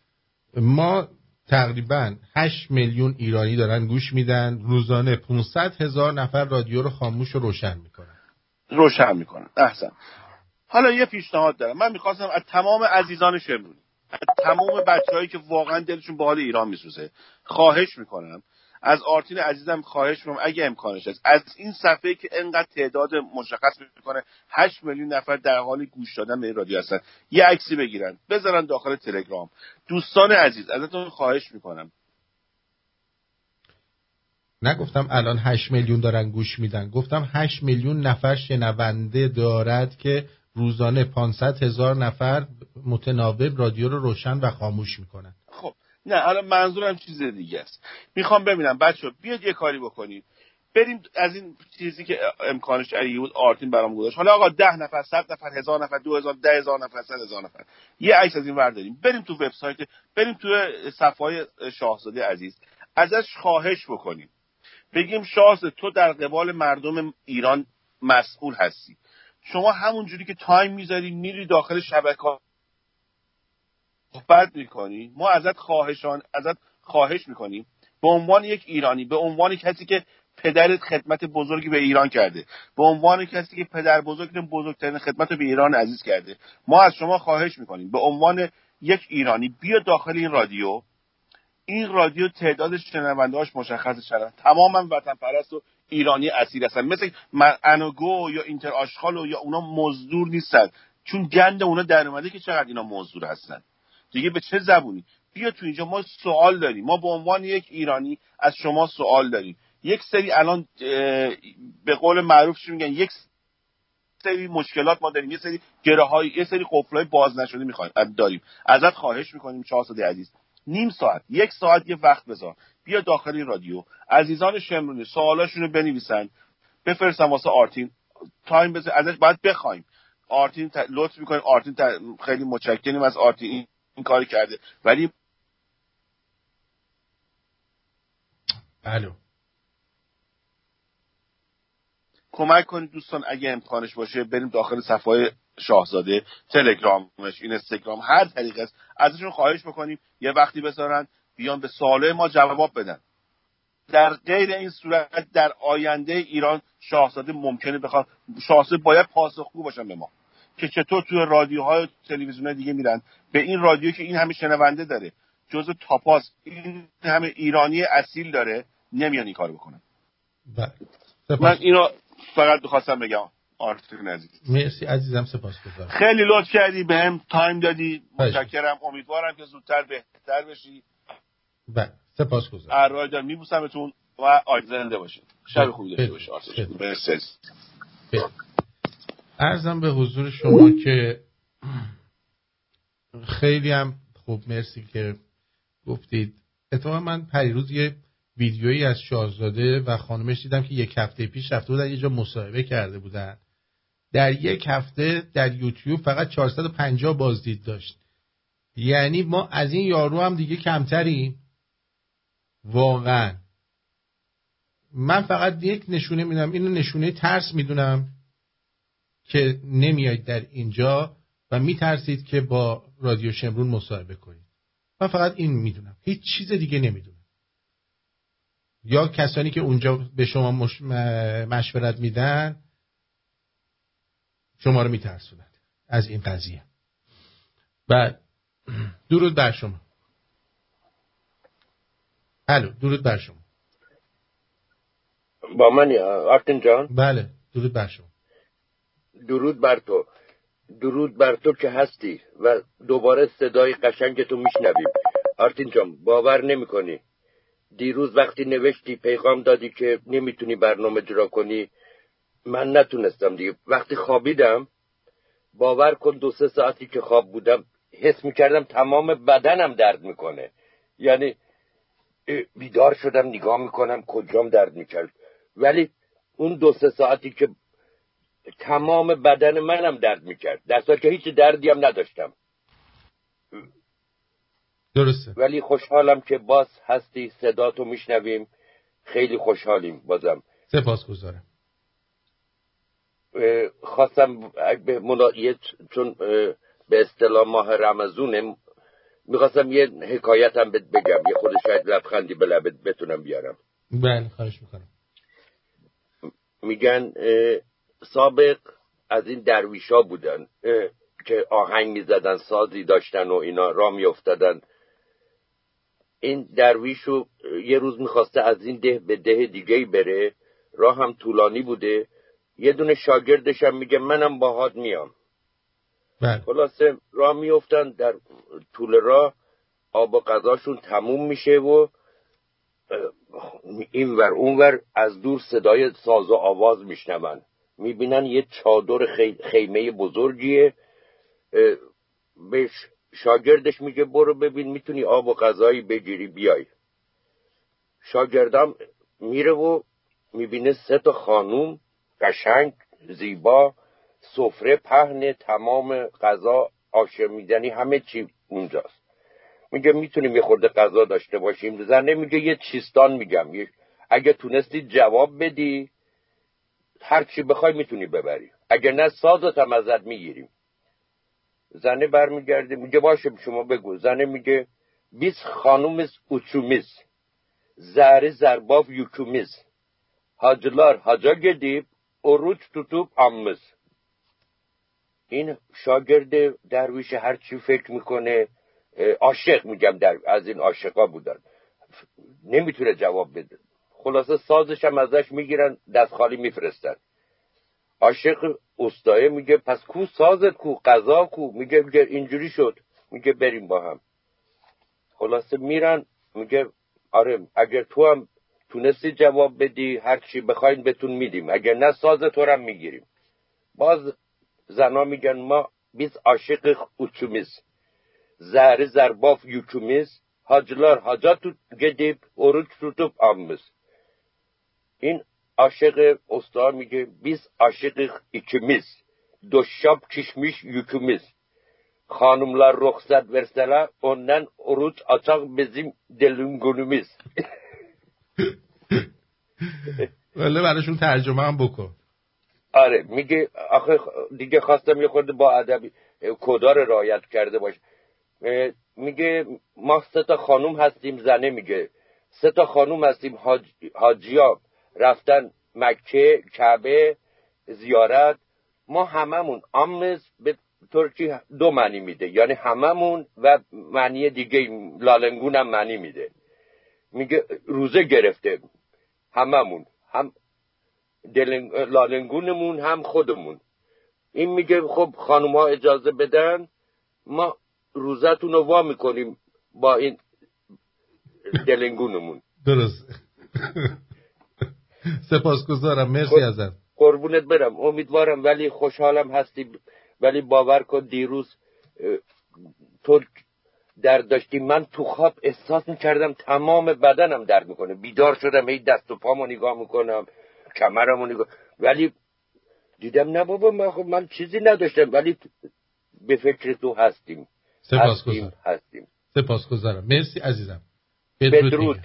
ما تقریبا 8 میلیون ایرانی دارن گوش میدن، روزانه 500,000 نفر رادیو رو خاموش و روشن میکنن. احسن. حالا یه پیشنهاد دارم. من میخواستم از تمام عزیزان شمرونی، از تمام بچه‌هایی که واقعا دلشون به حال ایران میسوزه خواهش میکنم، از آرتین عزیزم خواهش میکنم اگه امکانش هست از این صفحه که انقدر تعداد مشخص میکنه 8 میلیون نفر در حال گوش دادن به این رادیو هستن، یه عکسی بگیرن بذارن داخل تلگرام. دوستان عزیز ازتون خواهش میکنم. نگفتم الان 8 میلیون دارن گوش میدن، گفتم 8 میلیون نفر شنونده دارد که روزانه 500,000 نفر متناوب رادیو رو روشن و خاموش میکنن. خب نه الان منظورم چیز دیگه است. میخوام ببینم بچه‌ها بیاد یه کاری بکنید، بریم از این چیزی که امکانش علی بود آرتین برام گذاشت. حالا آقا 10 نفر، 100 نفر، 1000 نفر، 2000، 10000 نفر، 100,000 نفر یه عکس از این ور داریم، بریم تو وبسایت، بریم تو صفحه شاهزاده عزیز، ازش خواهش بکنیم بگیم شاهزاده تو در قبال مردم ایران مسئول هستی. شما همون جوری که تایم میذاری میری داخل شبکه‌ها صحبت میکنی، ما ازت خواهش میکنیم به عنوان یک ایرانی، به عنوان کسی که پدرت خدمت بزرگی به ایران کرده، به عنوان کسی که پدر بزرگترین خدمت به ایران عزیز کرده، ما از شما خواهش میکنیم به عنوان یک ایرانی بیا داخل این رادیو. این رادیو تعداد شنونده‌هاش مشخص شدن، تماما وطن پرست و ایرانی اصیل هستن، مثل انوگو یا اینتر آشغال یا اونا مزدور نیستن، چون گند اونا در اومده که چقدر اینا مزدور هستن. دیگه به چه زبونی؟ بیا تو اینجا، ما سوال داریم، ما به عنوان یک ایرانی از شما سوال داریم. یک سری الان به قول معروف چی میگن، یک سری مشکلات ما داریم، یه سری گره‌های، یه سری قفل‌های باز نشده می‌خوایم داریم. ازت خواهش می‌کنیم شاهزاده عزیز، نیم ساعت، یک ساعت یه وقت بذار، بیا داخل این رادیو، عزیزان شمرونی سوالاشون رو بنویسن بفرستن واسه آرتین، تایم بذار ازش، باید بخوایم. آرتین لطف می‌کنه، آرتین خیلی متشکریم از آرتین این کار کرده. ولی الو کمک کنید دوستان اگه امکانش باشه بریم داخل صفحه شاهزاده، تلگرامش، اینستاگرام، هر طریقه است، ازشون خواهش بکنیم یه وقتی بذارن بیان به سوالای ما جواب بدن. در غیر این صورت در آینده ایران شاهزاده ممکنه بخواد، شاهزاده باید پاسخگو باشن به ما که چطور توی رادیوهای و تلویزیون‌های دیگه میرن به این رادیو که این همه شنونده داره، جزء تاپاس، این همه ایرانی اصیل داره، نمیان این کارو بکنن. من اینو فقط بخواستم بگم. آرتین عزیز مرسی عزیزم، سپاسگزارم، خیلی لطف کردی بهم تایم دادی، متشکرم. امیدوارم که زودتر بهتر بشی. بله سپاسگزارم. ارواح جان میبوسمتون و زنده باشید. شب خوبی داشته باشید. مرسی. عرضم به حضور شما که خیلی هم خوب، مرسی که گفتید. اتفاقا من پریروز یه ویدیویی از شاهزاده و خانمش دیدم که یک هفته پیش رفته بودن یه جا مصاحبه کرده بودن. در یک هفته در یوتیوب فقط 450 بازدید داشت. یعنی ما از این یارو هم دیگه کمتریم واقعا. من فقط یک نشونه میدم، اینو نشونه ترس میدونم که نمیاید در اینجا و میترسید که با رادیو شمرون مصاحبه کنید. من فقط این میدونم، هیچ چیز دیگه نمیدونم. یا کسانی که اونجا به شما مشورت میدن شما رو میترسونند از این قضیه. بعد درود بر شما. الو درود بر شما. با من آرتین جان؟ بله درود بر شما. درود بر تو. درود بر تو که هستی و دوباره صدای قشنگ تو میشنویم. آرتین جان باور نمی کنی دیروز وقتی نوشتی پیغام دادی که نمیتونی برنامه اجرا کنی، من نتونستم دیگه. وقتی خوابیدم باور کن 2-3 ساعتی که خواب بودم حس میکردم تمام بدنم درد میکنه. یعنی بیدار شدم نگاه میکنم کجام درد میکرد، ولی اون 2-3 ساعتی که تمام بدن منم درد میکرد در صورتی که هیچ دردی هم نداشتم. درسته. ولی خوشحالم که باز هستی، صداتو میشنویم، خیلی خوشحالیم. بازم سپاسگزارم. خواستم به چون به اصطلاح ماه رمضونه میخواستم یه حکایتم بگم، یه خود شاید لبخندی به لبت بتونم بیارم. بله خواهش میکنم. میگن سابق از این درویشا بودن که آهنگ میزدن، سازی داشتن و اینا راه میافتادن. این درویشو یه روز میخواسته از این ده به ده دیگه بره، راه هم طولانی بوده. یه دونه شاگردش هم میگه منم باهات میام. خلاصه راه میافتن، در طول راه آب و غذاشون تموم میشه و اینور اونور از دور صدای ساز و آواز میشنون. میبینن یه چادر خیمه بزرگیه. به شاگردش میگه برو ببین میتونی آب و غذایی بگیری بیای. شاگردم میره و میبینه 3 خانوم قشنگ زیبا، سفره پهن، تمام غذا آشامیدنی همه چی اونجاست. میگه میتونیم یه خورده غذا داشته باشیم؟ زنه میگه یه چیستان میگم، اگه تونستی جواب بدی هر چی بخوای میتونی ببری، اگه نه سازت هم ازت میگیریم. زنه برمیگرده میگه باشه شما بگو. زنه میگه 20 خانومز uçumiz, zari zerbav yükümüz, hacılar haca gidip oruç tutup amız. این شاگرد درویش هر چی فکر میکنه، عاشق میگم، از این عاشقا بودن، نمیتونه جواب بده. خلاصه سازش هم ازش میگیرن، دست خالی میفرستن. عاشق استایه میگه پس کو سازت، کو قضا کو؟ میگه اینجوری شد. میگه بریم با هم. خلاصه میرن. میگه آره اگر تو هم تونستی جواب بدی هر چی بخواین بهتون میدیم، اگر نه ساز تو هم میگیریم. باز زنا میگن ما biz aşık uçumuz, zari zerbaf yükümüz, hacılar haca gidip oruç tutup amız. این عاشق استاد میگه biz aşık ikimiz, doşap kişmiş yükümüz. Hanımlar ruhsat verseler ondan oruç açak bizim delingünümüz. ولی براشون ترجمه هم بکن. آره میگه آخه دیگه خواستم یه خورده با ادب کدا رو رعایت کرده باش. میگه ما 3 تا خانم هستیم، زنه میگه 3 تا خانم هستیم حاجیاب رفتن مکه کعبه زیارت، ما هممون آمز به ترکی 2 معنی میده، یعنی هممون و معنی دیگه لالنگون هم معنی میده. میگه روزه گرفته هممون، هم لالنگونمون هم خودمون. این میگه خب خانوم ها اجازه بدن ما روزتون رو وا میکنیم با این دلنگونمون. درست. سپاسگزارم، مرسی ازت. قربونت برم، امیدوارم ولی خوشحالم هستی، ولی باور کن دیروز ترک درد داشتی، من تو خواب احساس میکردم تمام بدنم درد میکنه، بیدار شدم هی دست و پامو نگاه میکنم کمرمو نگاه، ولی دیدم نه بابا من چیزی نداشتم، ولی به فکر تو هستیم. سپاسگزارم. مرسی عزیزم. بدرود.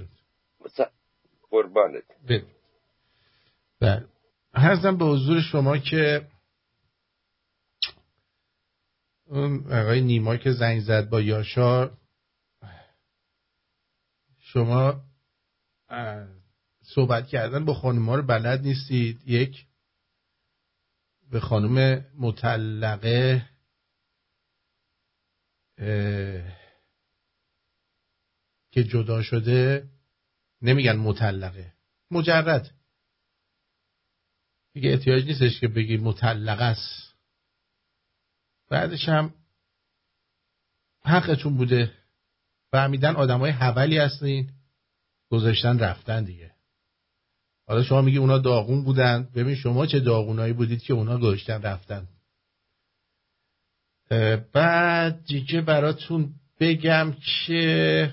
قربانت. بله. عرضم به حضور شما که اون آقای نیما که زنگ زد با یاشار، شما صحبت کردن با خانم‌ها رو بلد نیستید. یک، به خانم مطلقه که جدا شده نمیگن مطلقه، مجرد دیگه احتیاج نیستش که بگی مطلقه است. بعدش هم حقتون بوده، فهمیدن آدمای حولی هستین گذاشتن رفتن دیگه. حالا شما میگی اونا داغون بودن، ببین شما چه داغونایی بودید که اونا گذاشتن رفتن. بعد دیگه براتون بگم که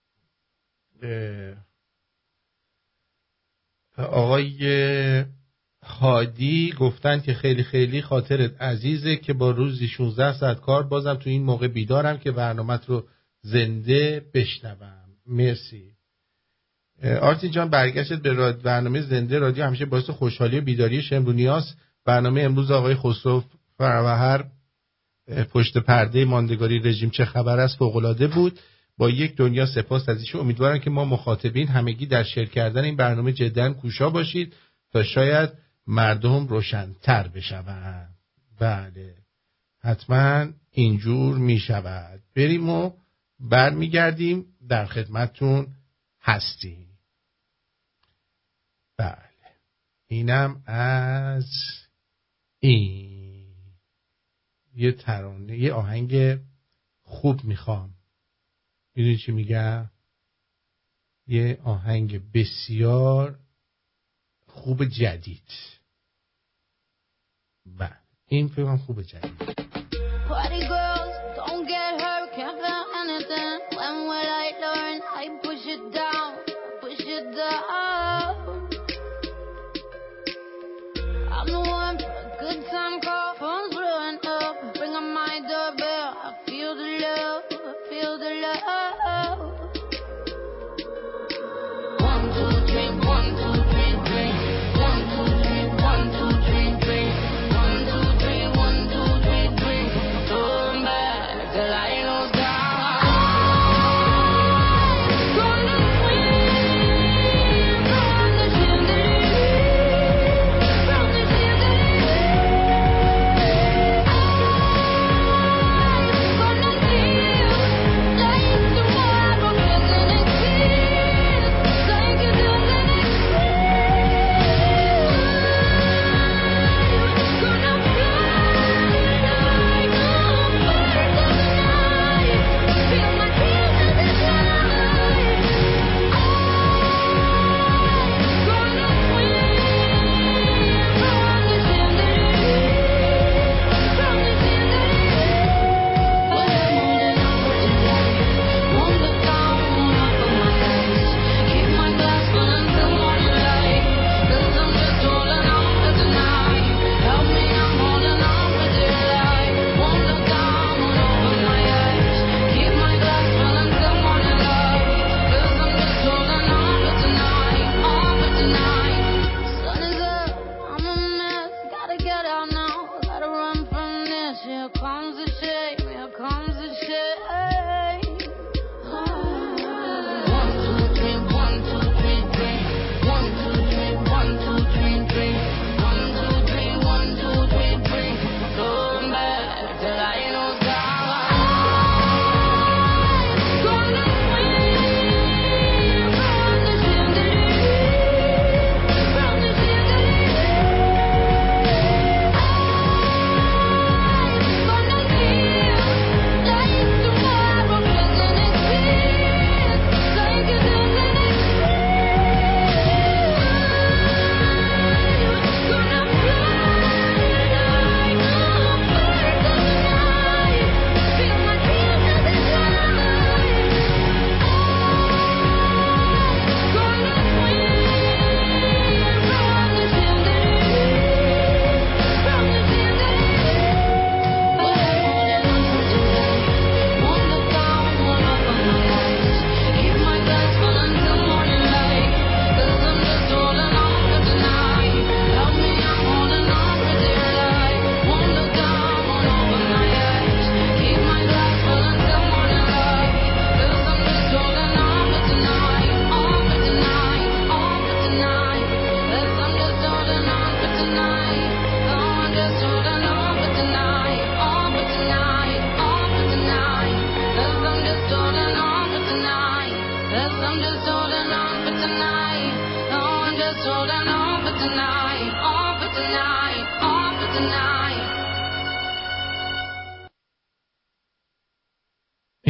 آقای هادی گفتن که خیلی خیلی خاطرت عزیزه که با روزی 16 ساعت کار بازم تو این موقع بیدارم که برنامه‌ت رو زنده بشنوم. مرسی. آرتین جان برگشت به برنامه زنده رادیو همیشه باعث خوشحالی و بیداری شمرونیاست. برنامه امروز آقای خسرو فروهر پشت پرده ماندگاری رژیم چه خبر است فوق‌العاده بود. با یک دنیا سپاس از ایشون. امیدوارم که ما مخاطبین همگی در شیر کردن این برنامه جدا کوشا باشید تا شاید مردم روشن‌تر بشوند. بله حتما اینجور می شود. بریم و برمیگردیم در خدمتتون هستیم. بله اینم از این یه ترانه، یه آهنگ خوب میخوام. میدونی چی میگم؟ یه آهنگ بسیار خوب جدید. بله این فکرم خوب جدید. Party girls, don't get hurt, can't feel anything. When will I learn? I push it down, push it down. I'm the one for a good time call, phone's blowing up. Bring on my doorbell, I feel the love, I feel the love. 1, 2, 3, 1, 2, 3, 3. 1, 2, 3, 1, 2, 3, 3. 1, 2, 3, 1, 2, 3, 3. Going back till I lose down.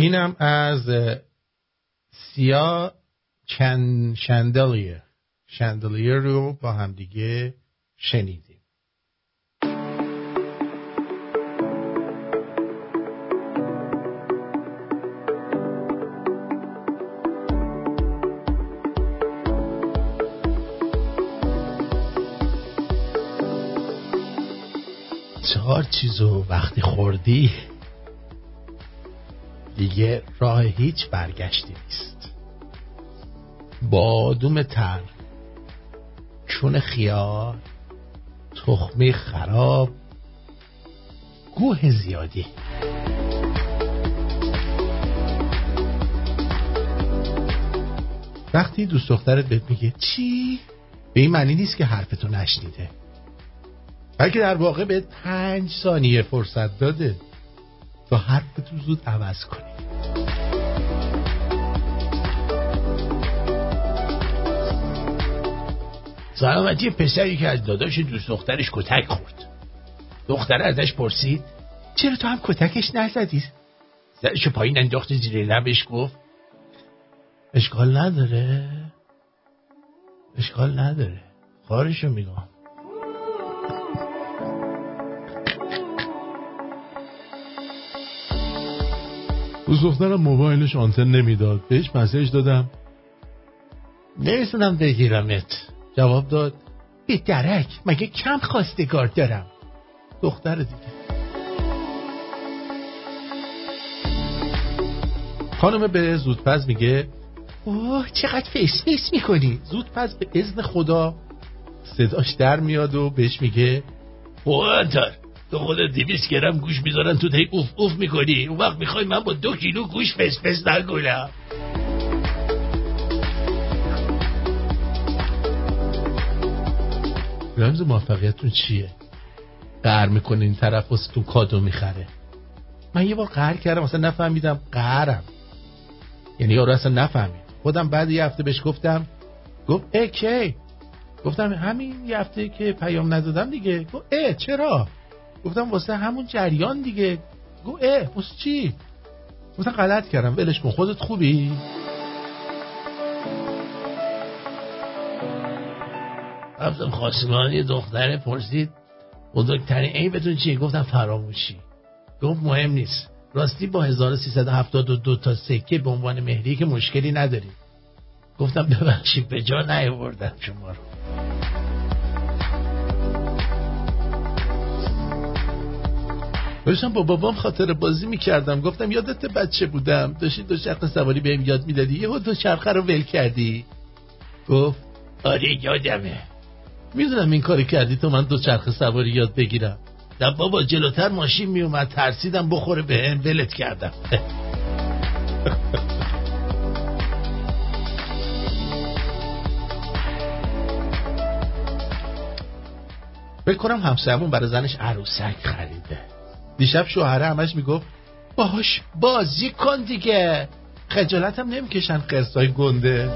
اینم از سیا شندلیر رو با هم دیگه شنیدیم. 4 چیزو وقتی خوردی دیگه راه هیچ برگشتی نیست. بادوم تر، چون خیار، تخمه خراب، گوه زیادی. وقتی دوست دخترت بهت میگه چی؟ به این معنی نیست که حرفتو نشنیده، بلکه در واقع بهت 5 ثانیه فرصت داده تا حرفتو زود عوض کنی. سلامتی پسری که از داداش دوست دخترش کتک خورد. دختره ازش پرسید چرا تو هم کتکش نزدی؟ سرشو پایین انداخت، زیر لبش گفت اشکال نداره خارشو میگم. دوست دخترم موبایلش آنتن نمیداد، بهش مسیج دادم نمیتونم بگیرمت. جواب داد به درک، مگه کم خواستگار دارم. دختر دیگه. خانم به زودپز میگه اوه چقدر فیس میکنی. زودپز به اذن خدا صداش در میاد و بهش میگه اوانتر تو خودت 200 گرم گوش میذارن تو تایی اوف میکنی، اون وقت میخوای من با 2 کیلو گوش فس نکنم. رمز موفقیتتون چیه؟ قهر میکنه این طرف واسه کادو میخره. من یه بار قهر کردم اصلا نفهمیدم قهرم، یعنی یارو اصلا نفهمید. خودم بعد یه هفته بهش گفتم، گفت کی؟ گفتم همین یه هفته که پیام ندادم دیگه. گفت چرا؟ گفتم واسه همون جریان دیگه. گفت واسه چی؟ گفتم غلط کردم ولش کن، خودت خوبی؟ رفتم خواستگاری یه دختره پرسید بزرگترین عیبتون چیه؟ گفتم فراموشی. گفت مهم نیست، راستی با 1372 تا سکه به عنوان مهریه که مشکلی نداری. گفتم ببخشید به جا نیاوردم شما رو. داشتم با بابام خاطر بازی میکردم، گفتم یادت بچه بودم داشتی 2 چرخ سواری بهم یاد میدادی، یهو 2 چرخه رو ول کردی. گفت آره یادمه، میدونم این کاری کردی تو من 2 چرخ سواری یاد بگیرم. نه بابا جلوتر ماشین میومد ترسیدم بخوره بهم ولت کردم. فکر کنم همسایه‌مون برای زنش عروسک خریده. دیشب شوهره همش میگفت باهاش بازی کن دیگه، خجالتم نمیکشن قرصای گنده.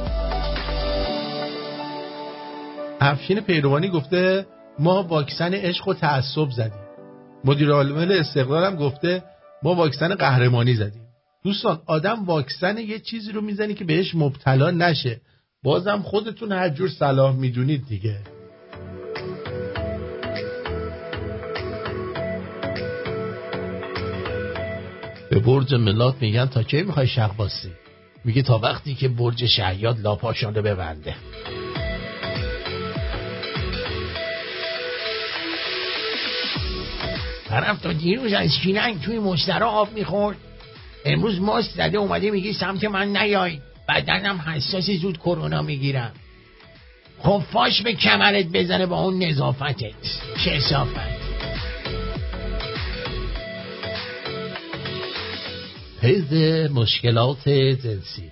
افشین پیروانی گفته ما واکسن عشق و تعصب زدیم. مدیر عامل استقلال هم گفته ما واکسن قهرمانی زدیم. دوستان آدم واکسن یه چیزی رو میزنی که بهش مبتلا نشه، بازم خودتون هر جور صلاح میدونید دیگه. به برج ملات میگن تا کی میخوای شق باسی؟ میگه تا وقتی که برج شهیاد لاپاشان رو ببنده. طرف تا دیروز از شیلنگ توی مسترا آب میخورد، امروز ماست زده اومده میگه سمت من نیای، بدنم حساسی زود کرونا میگیرم. خب فاش به کمرت بزنه با اون نظافتت، کثافت. حیث مشکلات جنسی.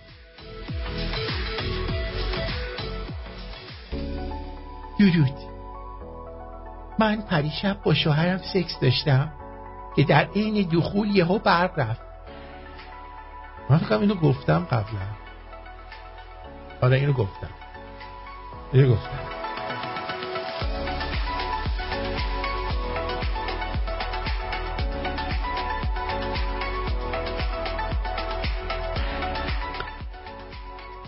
درود. من پریشب با شوهرم سکس داشتم که در عین دخول یهو برق رفت. من فکرم اینو گفتم قبلا. آره اینو گفتم.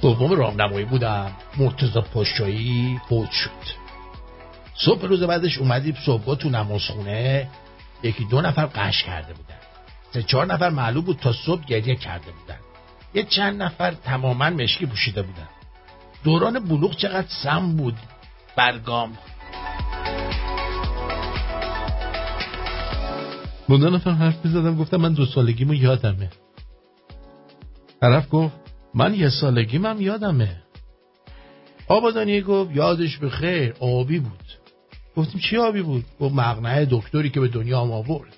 دوم راهنمایی بودم، مرتضی پاشایی فوت شد. صبح روز بعدش اومدیم صبحگاه تو نمازخونه، 1-2 نفر قش کرده بودن، 3-4 نفر معلوم بود تا صبح گریه کرده بودن، یه چند نفر تماما مشکی پوشیده بودن. دوران بلوغ چقدر سم بود برگام. با 2 نفر حرف می‌زدم، گفتم من 2 سالگیمو یادمه. طرف گفت من 1 سالگیم هم یادمه. آبادانی گفت یادش بخیر، آبی بود. گفتیم چی آبی بود؟ گفت مقنعه دکتری که به دنیا هم آورد.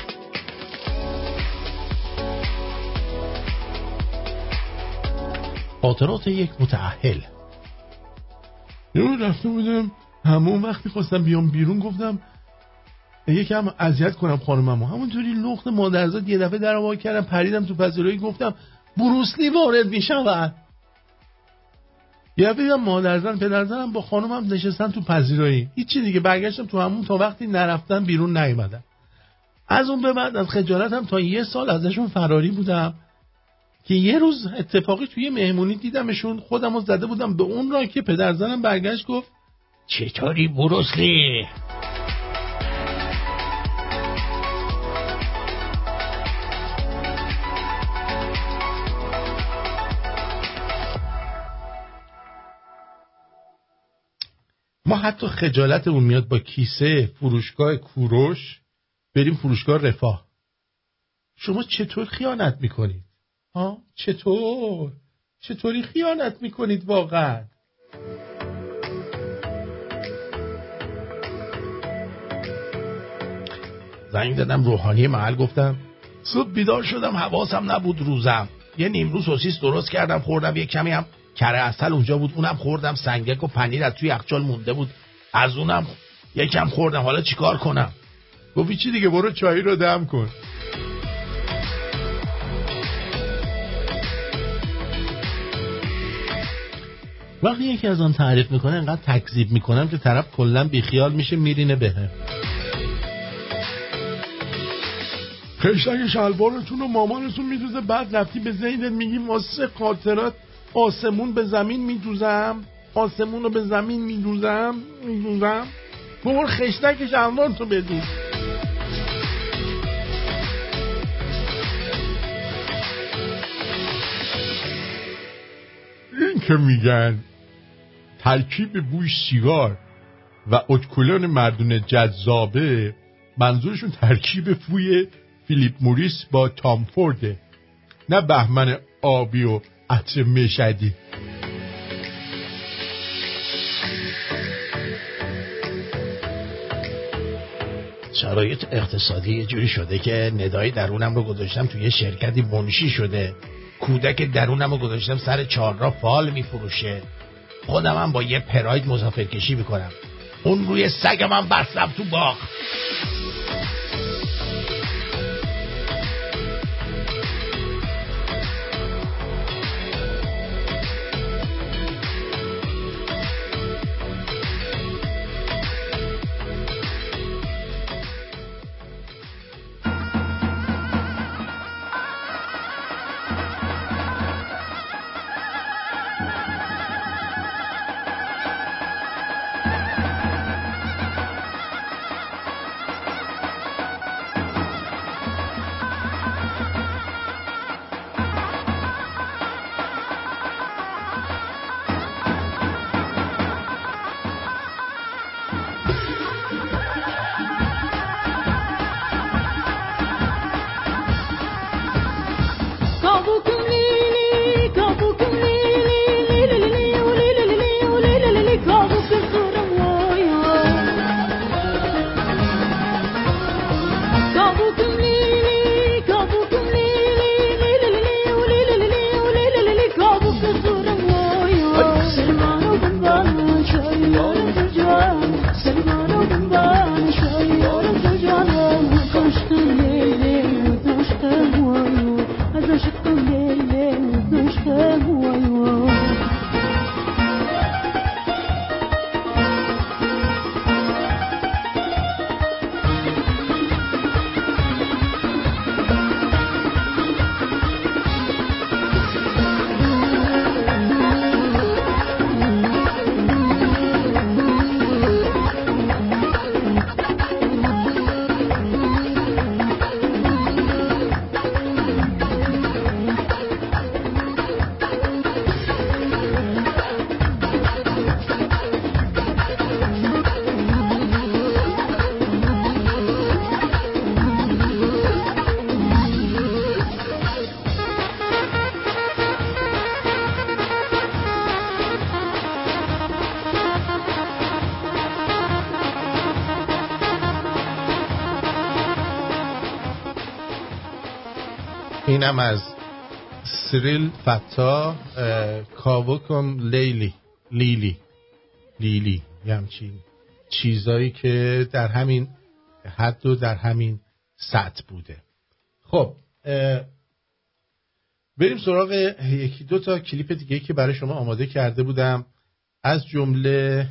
خاطرات یک متأهل. یه رفته بودم همون وقتی خواستم بیام بیرون، گفتم یکم اذیت کنم خانممو، همونطوری لخت مادرزاد یه دفعه در وا کردم، پریدم تو پذیرایی، گفتم بروسلی وارد میشود. یه دفعه دیدم مادرزن پدرزنم با خانمم نشستن تو پذیرایی، هیچی دیگه. برگشتم تو همون، تا وقتی نرفتن بیرون نیومدم. از اون به بعد از خجالتم تا 1 سال ازشون فراری بودم که یه روز اتفاقی توی مهمونی دیدمشون، خودمو زده بودم به اون راه که پدرزنم برگشت گفت چطوری بروسلی؟ ما حتی خجالت اون میاد با کیسه فروشگاه کوروش بریم فروشگاه رفاه. شما چطور خیانت میکنید؟ چطوری خیانت میکنید واقعا؟ زنگ زدم روحانی محل، گفتم صبح بیدار شدم حواسم نبود روزم، یه نیمرو سوسیس درست کردم خوردم، یه کمی هم کره عسل اونجا بود اونم خوردم، سنگک و پنیر از توی یخچال مونده بود از اونم یکم خوردم، حالا چیکار کنم؟ گفت چی دیگه، برو چایی رو دم کن. وقتی یکی از آن تعریف میکنه انقدر تکذیب میکنم که طرف کلا بیخیال میشه، میرینه بهم. خشتک شلوارتون رو مامانتون میدوزه، بعد رفتی به زینت میگی واسه خاطرات آسمون به زمین میدوزم، آسمون رو به زمین میدوزم. بابا خشتک شلوارتو بدوز. این که میگن ترکیب بوی سیگار و اتکلون مردون جذابه، منظورشون ترکیب بوی فیلیپ موریس با تام فورده، نه بهمن آبی و عطر مشهدی. شرایط اقتصادی یه جوری شده که ندای درونم رو گذاشتم توی شرکتی منشی شده، کودک درونم رو گذاشتم سر چهارراه فال میفروشه، خودم هم با یه پراید مسافرکشی میکنم، اون روی سگم هم بستم تو باغ. اینم از سریل فتا، کاوکم لیلی همچین چیزایی که در همین حد و در همین سطح بوده. خب بریم سراغ یکی دو تا کلیپ دیگه که برای شما آماده کرده بودم، از جمله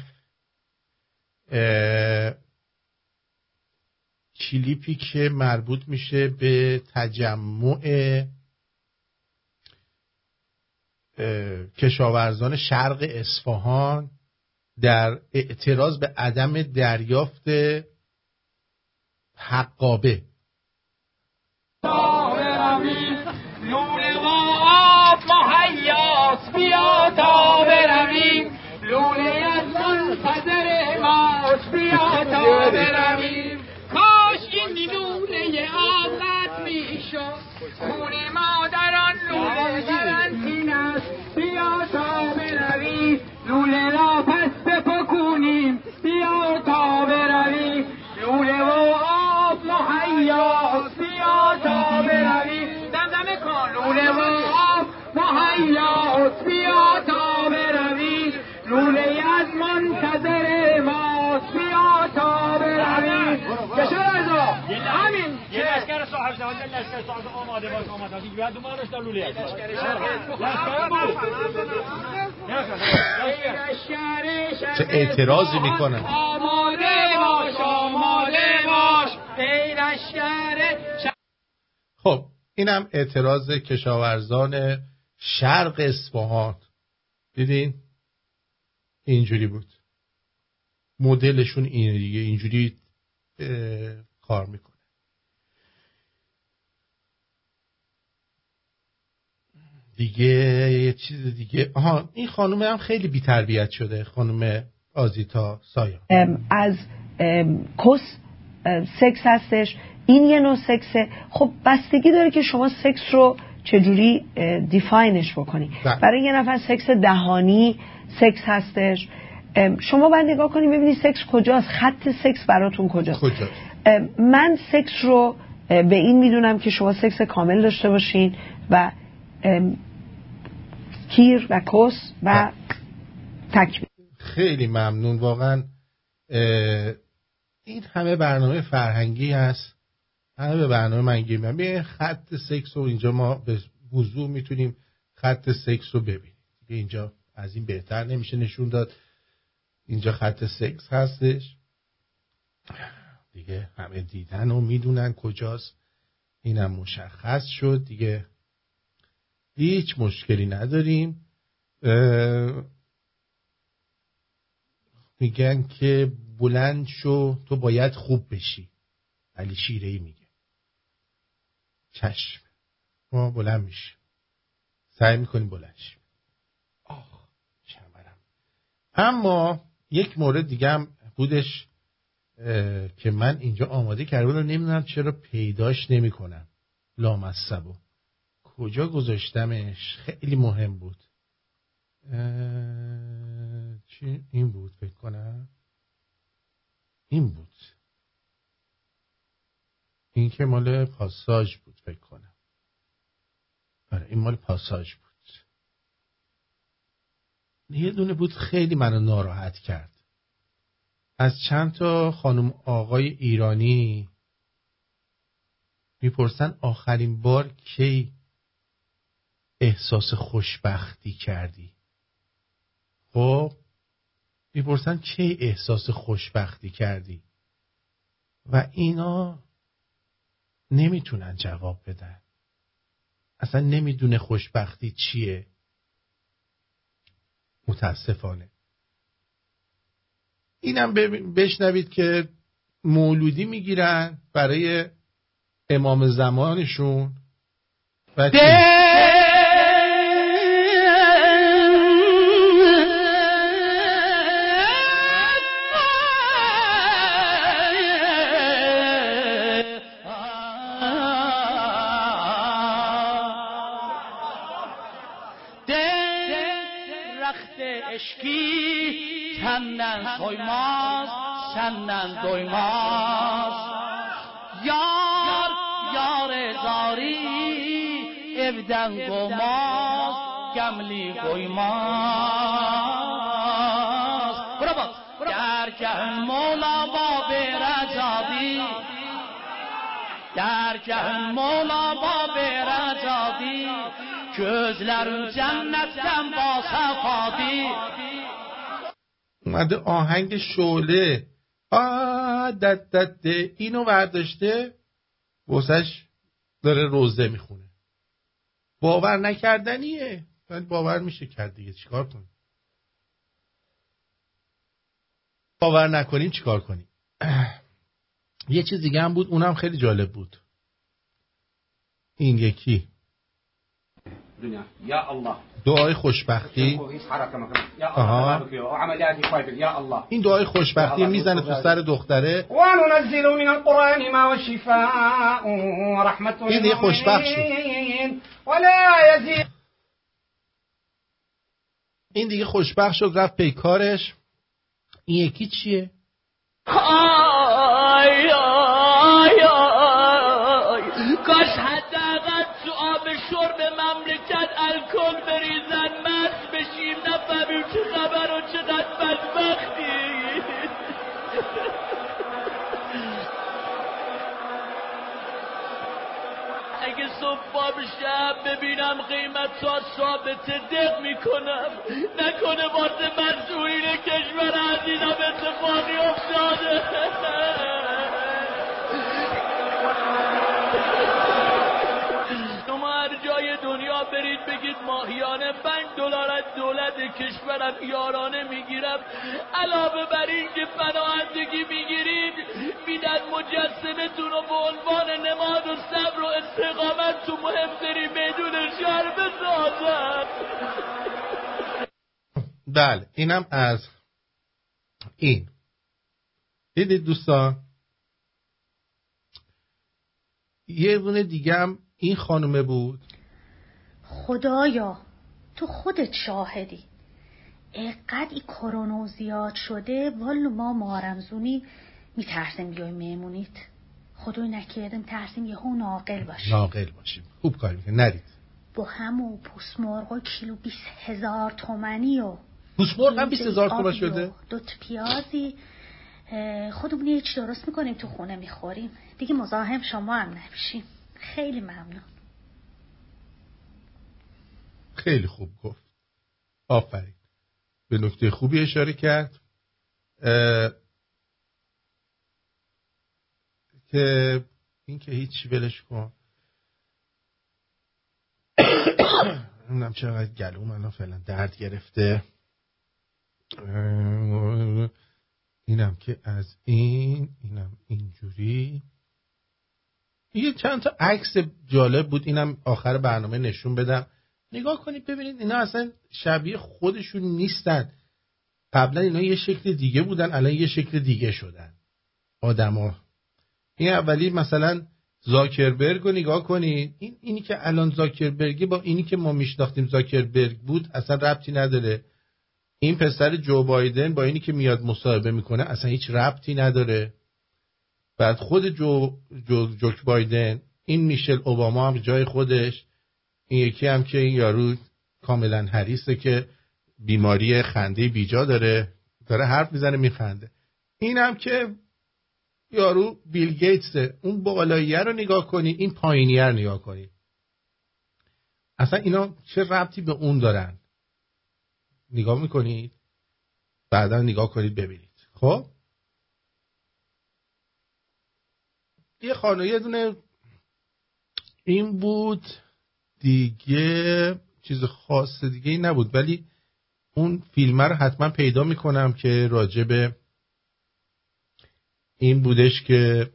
کلیپی که مربوط میشه به تجمع کشاورزان شرق اصفهان در اعتراض به عدم دریافت حقابه. لوله و آب مهیاس بیا تا برویم، لوله از منتظر ماست بیا تا برویم. کاش این لوله آب قطع میشد، خون مادران لوله قرنطین است بیا تا برویم، لوله را پس بپکونیم بیا تا برویم، لوله و آب مهیاس بیا تا برویم. دمدمه کن لوله و آب مهیاس بیا تا برویم، لوله از منتظر ماست بیا تا برویم. کشاورزا همین یه لشکر صاحب جهاد، یه لشکر صاحب آماده باش، آماده باش بعد دوباره در لوله است. چه اعتراضی میکنن. آماده باش آماده باش ای لشکر. خب اینم اعتراض کشاورزان شرق اصفهان. دیدین اینجوری بود، مدلشون اینه دیگه، اینجوری کار میکنه. دیگه یه چیز دیگه، این خانومه هم خیلی بی تربیت شده، خانوم آزیتا سایان. از کس سکس هستش، این یه نوع سکسه. خب بستگی داره که شما سکس رو چجوری دیفاینش بکنی. برای یه نفر سکس دهانی سکس هستش، شما باید نگاه کنید ببینید سکس کجاست، خط سکس براتون کجاست. من سکس رو به این میدونم که شما سکس کامل داشته باشین و کیر و کس و تکمیل. خیلی ممنون واقعا. این همه برنامه فرهنگی هست، همه برنامه منگی من خط سکس رو اینجا ما به وضوح میتونیم خط سکس رو ببینیم. اینجا از این بهتر نمیشه نشون داد، اینجا خط سکس هستش دیگه، همه دیدن و میدونن کجاست، اینم مشخص شد دیگه، هیچ مشکلی نداریم. میگن که بلند شو تو باید خوب بشی، علی شیره‌ای میگه چشم، ما بلند میشیم، سعی میکنیم بلند شیم. اما یک مورد دیگه هم بودش که من اینجا آماده کرده بودم، نمیدونم چرا پیداش نمیکنم. لامصبو کجا گذاشتمش؟ خیلی مهم بود. چی این بود؟ فکر کنم این بود، این که مال پاساژ بود فکر کنم. آره این مال پاساژ بود. یه دونه بود خیلی منو ناراحت کرد. از چند تا خانم آقای ایرانی میپرسن آخرین بار کی احساس خوشبختی کردی؟ خب میپرسن کی احساس خوشبختی کردی؟ و اینا نمیتونن جواب بدن، اصلا نمیدونه خوشبختی چیه. متاسفانه. اینم بشنوید که مولودی میگیرن برای امام زمانشون و senden soymaz, senden doymaz. Yar, yar zari, evden kovmaz, gemli koymaz. Bura bak, derken Mola Bab-ı Recabi, derken Mola Bab-ı Recabi, gözlerin cennetten basafadi. اومده آهنگ شعله دد اینو برداشته واسش داره روزه میخونه. باور نکردنیه، ولی باور میشه کرد دیگه. چیکار کنیم؟ باور نکنیم چیکار کنیم؟ یه چیز دیگه هم بود، اونم خیلی جالب بود. این یکی یا الله دعای خوشبختی. این دعای خوشبختی میزنه تو سر دختره. و ننزل من القرآن ما شفاء و رحمت این دیگه خوشبخت شد. ولا یزید. این دیگه خوشبخت شد، رفت پیکارش. این یکی چیه؟ آی آی آی کاش حداقل تو آب شرب مملکت الکل بریزن مست بشیم نفهمیم چه خبر و چقدر بدبختی. اگه صبح بشم ببینم قیمت تا ثابت دق میکنم، نکنه واسه مسئولین کشور عزیزم اتفاقی افتاده. شما هر جای دنیا برید بگید ماهیانه $5 از دولت کشورم یارانه میگیرم، علاوه بر این که پناهندگی میگیرید میدن مجسمتون رو به عنوان نماد و صبر و استقامت تو مهمترین میدون شهر بسازن. بله اینم از این. دیدید دوستان؟ یه دونه دیگه هم این خانومه بود. خدایا تو خودت شاهدی، اقدر این کرونا زیاد شده والا ما مارمزونی میترسیم بیای میمونید. خدای نکرده میترسیم یهو ناقل باشیم. خوب کار میکنه. نرید با همو پوسمرغ کیلو 20,000 تومانی و پوسمرغ هم 20,000 تومان شده. 2 تا پیازی خودمون یه چی درست میکنیم تو خونه میخوریم دیگه، مزاحم شما هم نمیشیم. خیلی ممنون. خیلی خوب گفت. آفرین. به نکته خوبی اشاره کرد که این که هیچی ولش کن. نمیدونم چقدر گلوم الان فعلا درد گرفته. اینم که از اینم اینجوری. یه چند تا عکس جالب بود، اینم آخر برنامه نشون بدم. نگاه کنید ببینید اینا اصلا شبیه خودشون نیستن. قبلا اینا یه شکل دیگه بودن، الان یه شکل دیگه شدن آدما. این اولی مثلا زاکربرگ رو نگاه کنید. اینی که الان زاکربرگی با اینی که ما میشناختیم زاکربرگ بود اصلا ربطی نداره. این پسر جو بایدن با اینی که میاد مصاحبه میکنه اصلا هیچ ربطی نداره. بعد خود جوک بایدن، این میشل اوباما هم جای خودش، این یکی هم که این یارو کاملا هریسه که بیماری خنده بیجا داره حرف میزنه میخنده. این هم که یارو بیل گیتسه. اون بالاییه رو نگاه کنی، این پایینیه رو نگاه کنی. اصلا اینا چه ربطی به اون دارن؟ نگاه میکنید بعدا نگاه کنید ببینید. خب یه خانه یه دونه این بود دیگه، چیز خاص دیگه ای نبود، ولی اون فیلم رو حتما پیدا میکنم که راجب این بودش که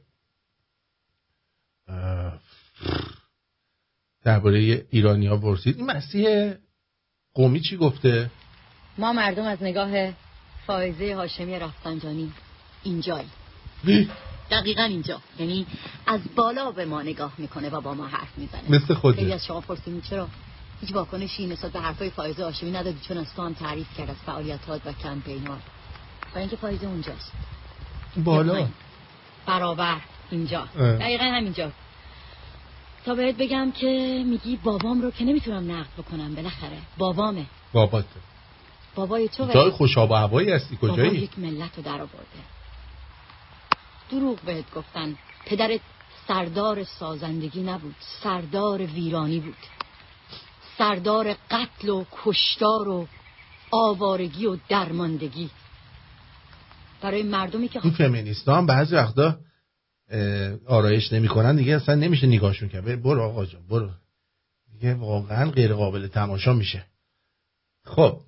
درباره ایرانی ها پرسید. این مسیح قومی چی گفته؟ ما مردم از نگاه فائزه هاشمی رفسنجانی اینجایی، دقیقا اینجا، یعنی از بالا به ما نگاه میکنه و با ما حرف میزنه. مثل خوده. خیلی از شما پرسیدین چرا هیچ واکنشی نسبت به حرفای فائزه هاشمی ندادی، چون از تو هم تعریف کرد از فعالیتات و کمپینات. و اینکه فائزه اونجاست بالا برابر اینجا دقیقا همینجا. تا بهت بگم که میگی بابام رو که نمیتونم نقد بکنم، بالاخره بابامه. باباته. بابای تو جای خوش آب و هوایی هستی، کجایی؟ بابا یک ملت رو در آورده. دروغ بهت گفتن. پدرت سردار سازندگی نبود، سردار ویرانی بود، سردار قتل و کشتار و آوارگی و درماندگی برای مردمی که این فمینیستا هم بعضی وقتا آرایش نمی‌کنن دیگه اصلا نمیشه نگاهشون کرد. برو آقا جان برو دیگه، واقعا غیر قابل تماشا میشه. خب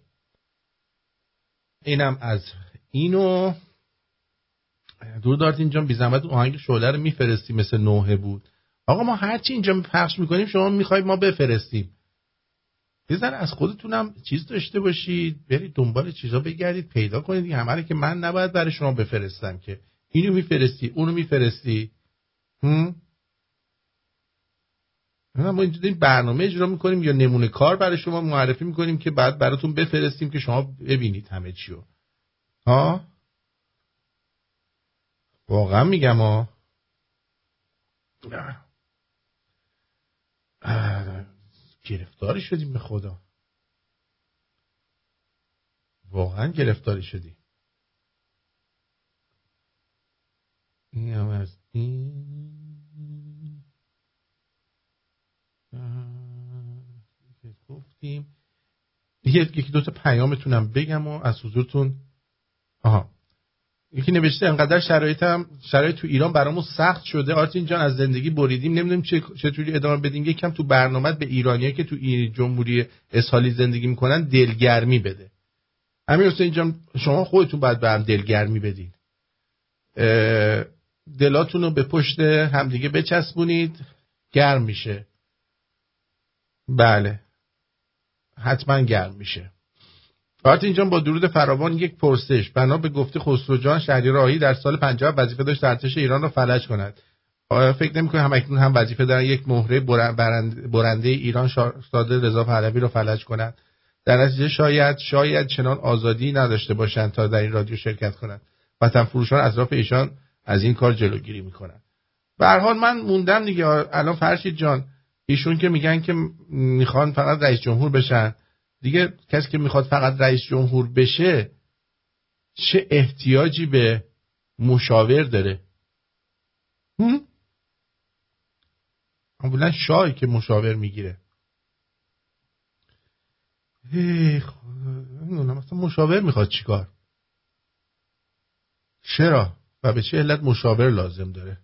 اینم از اینو. داردین جان بی زحمت آهنگ شعله رو میفرستی، مثل نوحه بود. آقا ما هرچی اینجا پخش میکنیم شما میخواید ما بفرستیم. یه ذره از خودتونم چیز داشته باشید، برید دنبال چیزا بگردید پیدا کنید دیگه. همه که من نباید برای شما بفرستم که اینو میفرستی اونو میفرستی. ما اینجا این برنامه اجرا میکنیم یا نمونه کار برای شما معرفی میکنیم که بعد براتون بفرستیم که شما ببینید همه چیو. ها واقعا میگم گرفتاری شدیم به خدا، واقعا گرفتاری شدیم. این هم از این گفتیم. یکی دوتا پیامتونم بگم و از حضورتون. یکی نوشته انقدر شرایط تو ایران برامون سخت شده آرتین جان، از زندگی بریدیم، نمیدونیم چطوری ادامه بدیم. یکم تو برنامه‌ات به ایرانیایی که تو جمهوری اسحالی زندگی میکنن دلگرمی بده. امیر حسین جان شما خودتون باید به هم دلگرمی بدین، دلاتون رو به پشت همدیگه بچسبونید، گرم میشه. بله حتما گرم میشه. آرتین جان با درود فراوان یک پرسش. بنا به گفته خسرو جان شهریار آهی در سال 50 وظیفه داشت ارتش ایران را فلج کند. فکر نمی‌کنی همکنون هم وظیفه دارن یک مهره برنده ایران شاهزاده رضا پهلوی را فلج کنند؟ در نتیجه شاید چنان آزادی نداشته باشند تا در این رادیو شرکت کنند. وطن فروشان اطراف ایشان از این کار جلوگیری میکنند. به هر حال من موندم دیگه. الان فرشید جان ایشون که میگن که میخوان فقط رئیس جمهور بشن دیگه، کسی که میخواد فقط رئیس جمهور بشه چه احتیاجی به مشاور داره؟ اولا شاهی که مشاور میگیره. مثلا مشاور میخواد چیکار؟ چرا و به چه علت مشاور لازم داره؟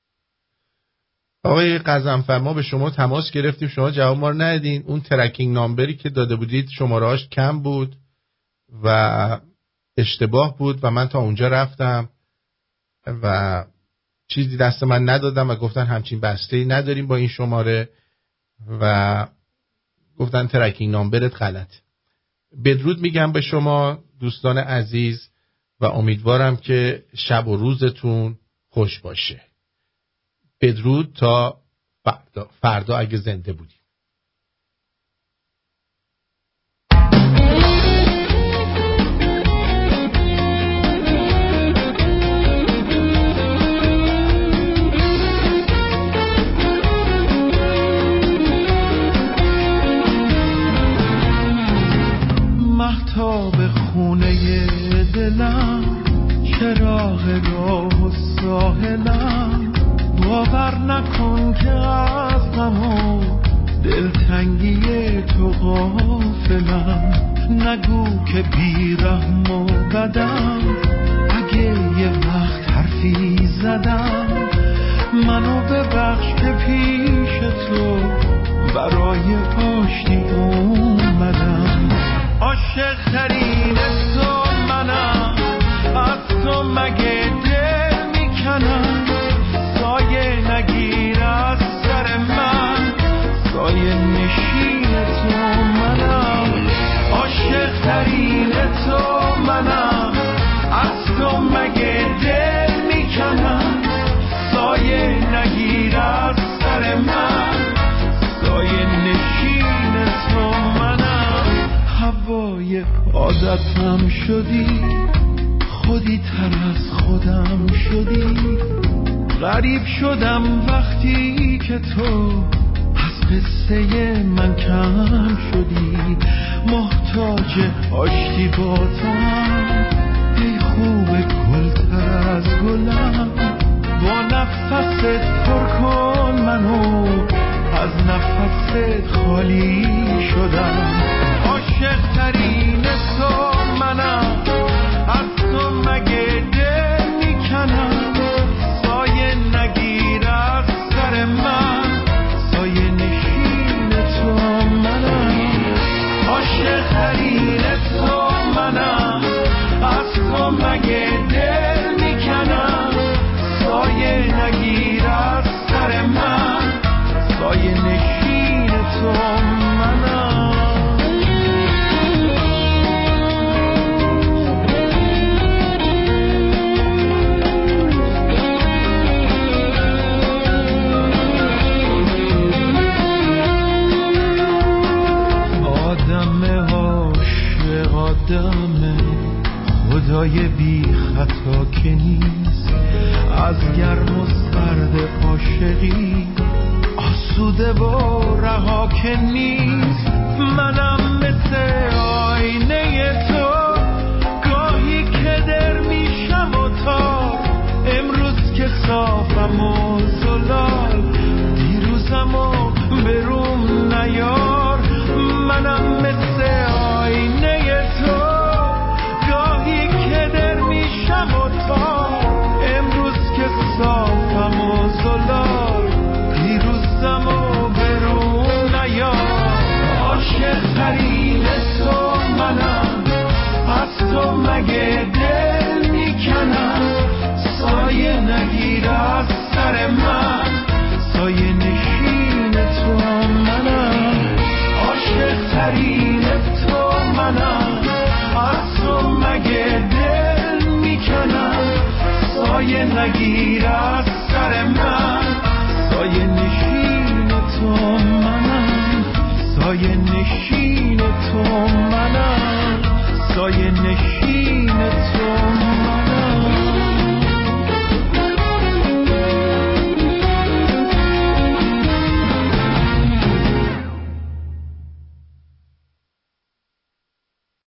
آقای قزنفر ما به شما تماس گرفتیم، شما جواب ما رو ندیدین. اون ترکینگ نامبری که داده بودید شماره‌اش کم بود و اشتباه بود و من تا اونجا رفتم و چیزی دست من ندادم و گفتن همچین بسته‌ای نداریم با این شماره و گفتن ترکینگ نامبرت غلط. بدرود میگم به شما دوستان عزیز و امیدوارم که شب و روزتون خوش باشه. بدرود تا فردا اگه زنده بودیم. مهتاب خونه دلم، چراغ راه و ساحلم، باور نکن که از غم و دلتنگی تو غافلم. نگو که بیرحم و بدم، اگه یه وقت حرفی زدم منو ببخش که پیش تو برای آشتی اومدم. عاشق ترین تو منم، از تو مگه دل میکنم. سایه نگیر از سر من، سایه نشین تو منم. عاشق ترین تو منم، از تو مگه دل میکنم. سایه نگیر از سر من، سایه نشین تو منم. هوای عادتم شدی، خودی تر از خودم شدی. غریب شدم وقتی که تو از قصه من کم شدی، محتاج آشتی باتم، ای خوب گلتر از گلم، با نفست پر کن منو، از نفست خالی شدم. عاشق ترین تو منم، از تو مگه دل میکنم، سایه نگیر از سر من، سایه نشین تو منم. عاشق ترین تو منم، از تو مگه دل میکنم، سایه نگیر از سر من، سایه نشین تو منم. آدم عاشق آدم، خدای بی خطا که نیست، از گرم و سرد عاشقی آسوده و رها که نیست. منم مثل آینه تو، گاهی که در میشم و تا امروز که صافم و زلال، دیروزم و بروم نیار. منم مثل آینه تو، گاهی که در میشم و تا امروز که صافم و زلال، دیروزم و برون نیار. عاشق ترین تو منم، از تو مگه دل میکنم، سایه نگیر از سر من، سایه نشین تو منم. عاشق ترین تو منم، از تو مگه دل میکنم، سایه نگیر از سر من، سایه نشین تو منم، سایه نشین تو منم، سایه نشین